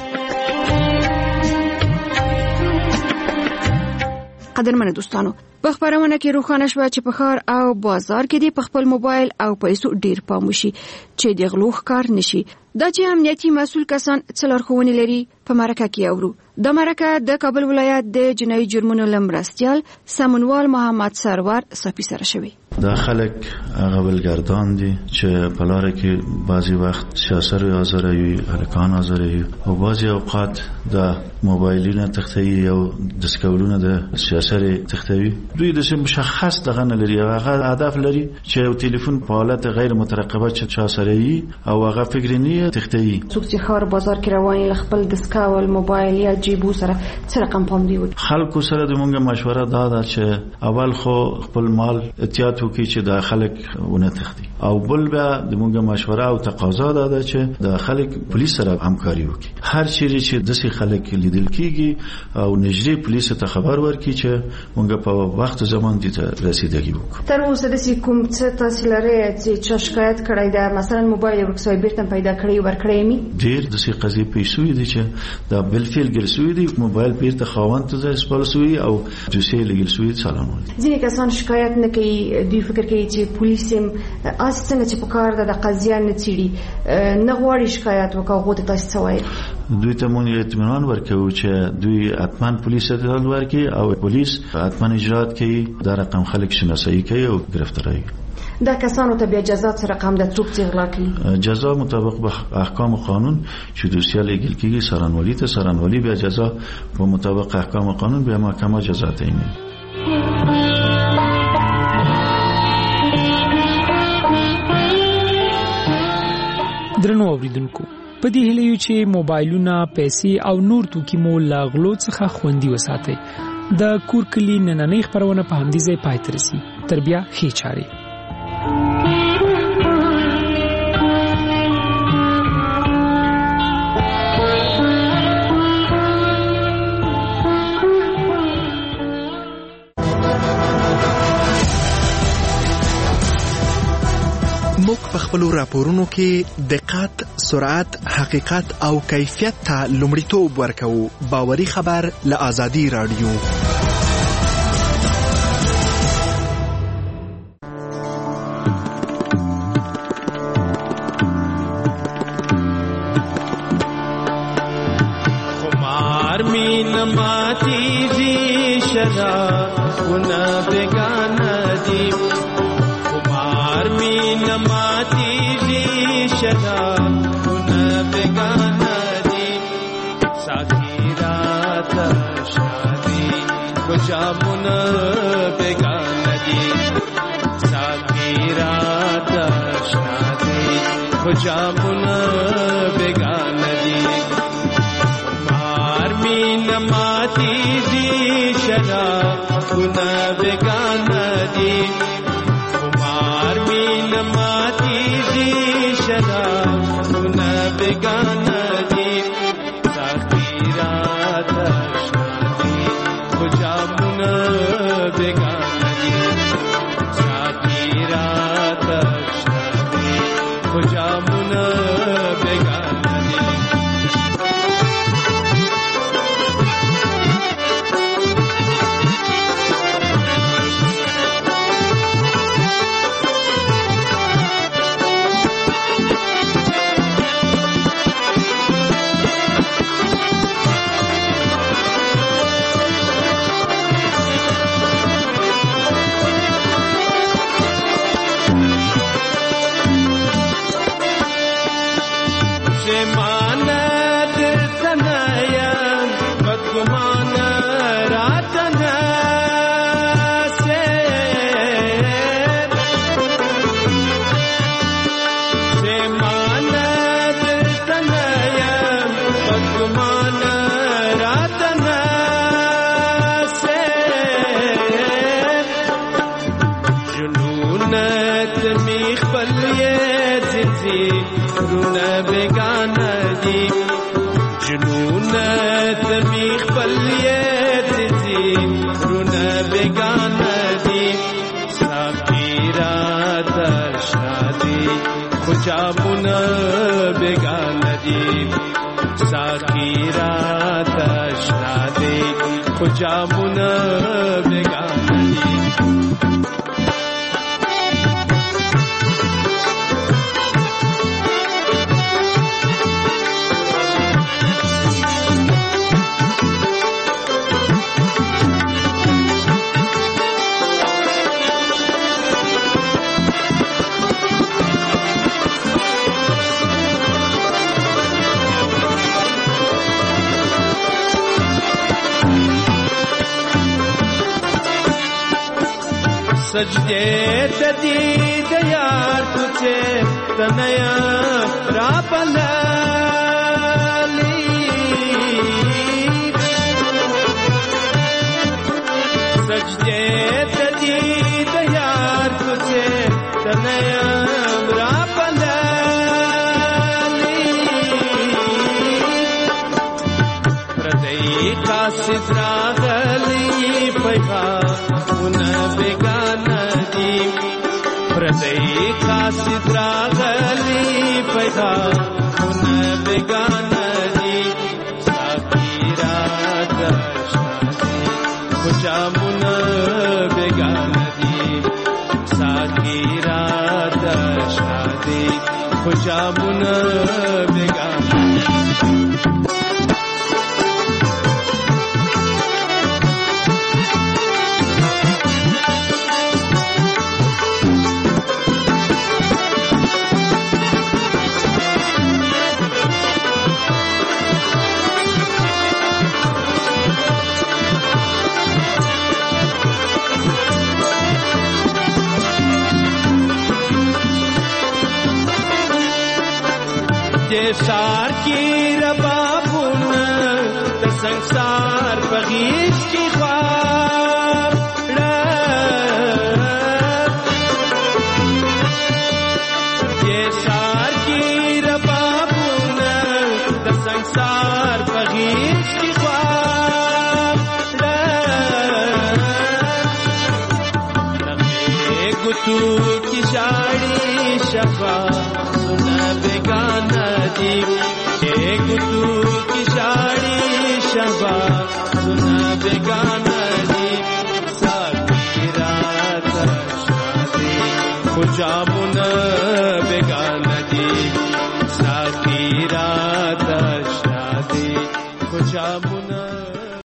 قدرمنو دوستانو په خبرونه کې روښانه شوه چې په ښار او بازار کې د خپل موبایل او پیسو ډیر پام وشي چې د غلو ښکار نشي. دا چې امنیتي مسؤل کسان څه لارښوونې لري په مرکه کې اورو. د مرکه د کابل ولایت د جنایي جرمونو لمرستیال سمونوال محمد سرور صفی سره شوی. دا خلک هغه ولګردان دي چې په لار کې بعضی وخت سیاسر آزاروي هلکان آزاروي او بعضی اوقات د موبایلونه تختوي او د سکولونه د سیاسر تختوي. دوی د مشخص دغه نه لري، هغه هدف لري چې یو ټلیفون په حالت غیر مترقبه چا سره وي او هغه فکر نه تختوي. څوک چې ښار بازار کې روان خپل د سکول موبایل یا جیبو سره څه رقم پام دی خلکو سره د مونږه مشوره دا ده چې اول خو خپل مال احتیاط وکړي چې د خلک ونه تختی او بل بیا د مونږه مشوره او تقاضا ده چې د خلک پولیس سره همکاري وکړي. هر چیرې چې د خلک لیدل کیږي او نجری پولیس ته خبر ورکړي چې مونږه په وخت زمان دي ته رسیدګي وکړو. تر اوسه د کوم څه تاسو لري چې شکایت کړی دا مثلا موبایل ورکسوي بیرته پیدا کړی ورکړی می ډیر د سې قضیه پیښوي دي چې دا بلفیل ګرځوي دي موبایل بیرته خاوند ته سپارسوي او دوسیه لګلسوي سلام علیکم. ځینې کسان شکایت نه کوي، دوی فکر کوي چې پولیس هم اس څنګه چې په کار د قضیه نه چیړي نه غواړي شکایت وکړي. غوته تاسو څه وایي؟ دوی ته مونږ اطمینان ورکوو چې دوی حتمان پولیس ته اطلاع ورکړي او پولیس حتمان اجرات کوي، دا رقم خلک شناسایی کوي او گرفتاری. دا کسانو ته بیا جزا څه رقم د څوک چې غلا کوي؟ جزا مطابق به احکام قانون چې دوسیه لګل کیږي سرانوالي ته، سرانوالي بیا جزا په مطابق احکام قانون بیا محکمه جزا تعیینوي. درنو اوریدونکو، په دې هیله یو چې موبایلونه، پیسې او نور توکي مو له غلو څخه خوندي وساتئ. د کور کلی نننۍ خبرونه په همدې ځای پای ته رسي. تر بیا ښې چارې. موږ په خپل راپورونو کې دقت، سرعت، حقیقت او کیفیت ته لومړیتوب ورکوو. باوري خبر له آزادي رادیو. خمار می نماتی جی شدا گنا بگانا دی، می نماتی جی شدا گنا بگانا دی، ساتھی رات شادی کجا منا بگانا دی، ساتھی رات شادی کجا منا بگانا دی. مار می نماتی جی شدا گنا بگانا دی، نماتی جی شدا گنا بگانا دی، ساقی رات شادی کجا منا بگانا دی، ساقی رات شادی کجا منا بگانا دی. جامنا بگانا دی، ساقی رات شادی جامنا بگانا دی. सजदे तदीद यार तुझे तनया रापलाली, सजदे तदीद यार तुझे तनया रापलाली, हृदय का सिद्रा गली पैहा बेगाना दी प्रदई कासिद रागली पैदा बेगाना दी साकीरा खुशामुन बेगाना दी साकीरा दशादी खुशामुन बेगाना सार की रबाबुन संसार बगीच की ख्वाब ये सार की रबाबुन संसार बगीच की ख्वाब गुतू की शाड़ी शफा बेगाना दी गुतू की शाड़ी शबा सुना बेगाना दी साकीरा दशादी खुशामुन बेगाना दी साकीरा दशादी खुशामुन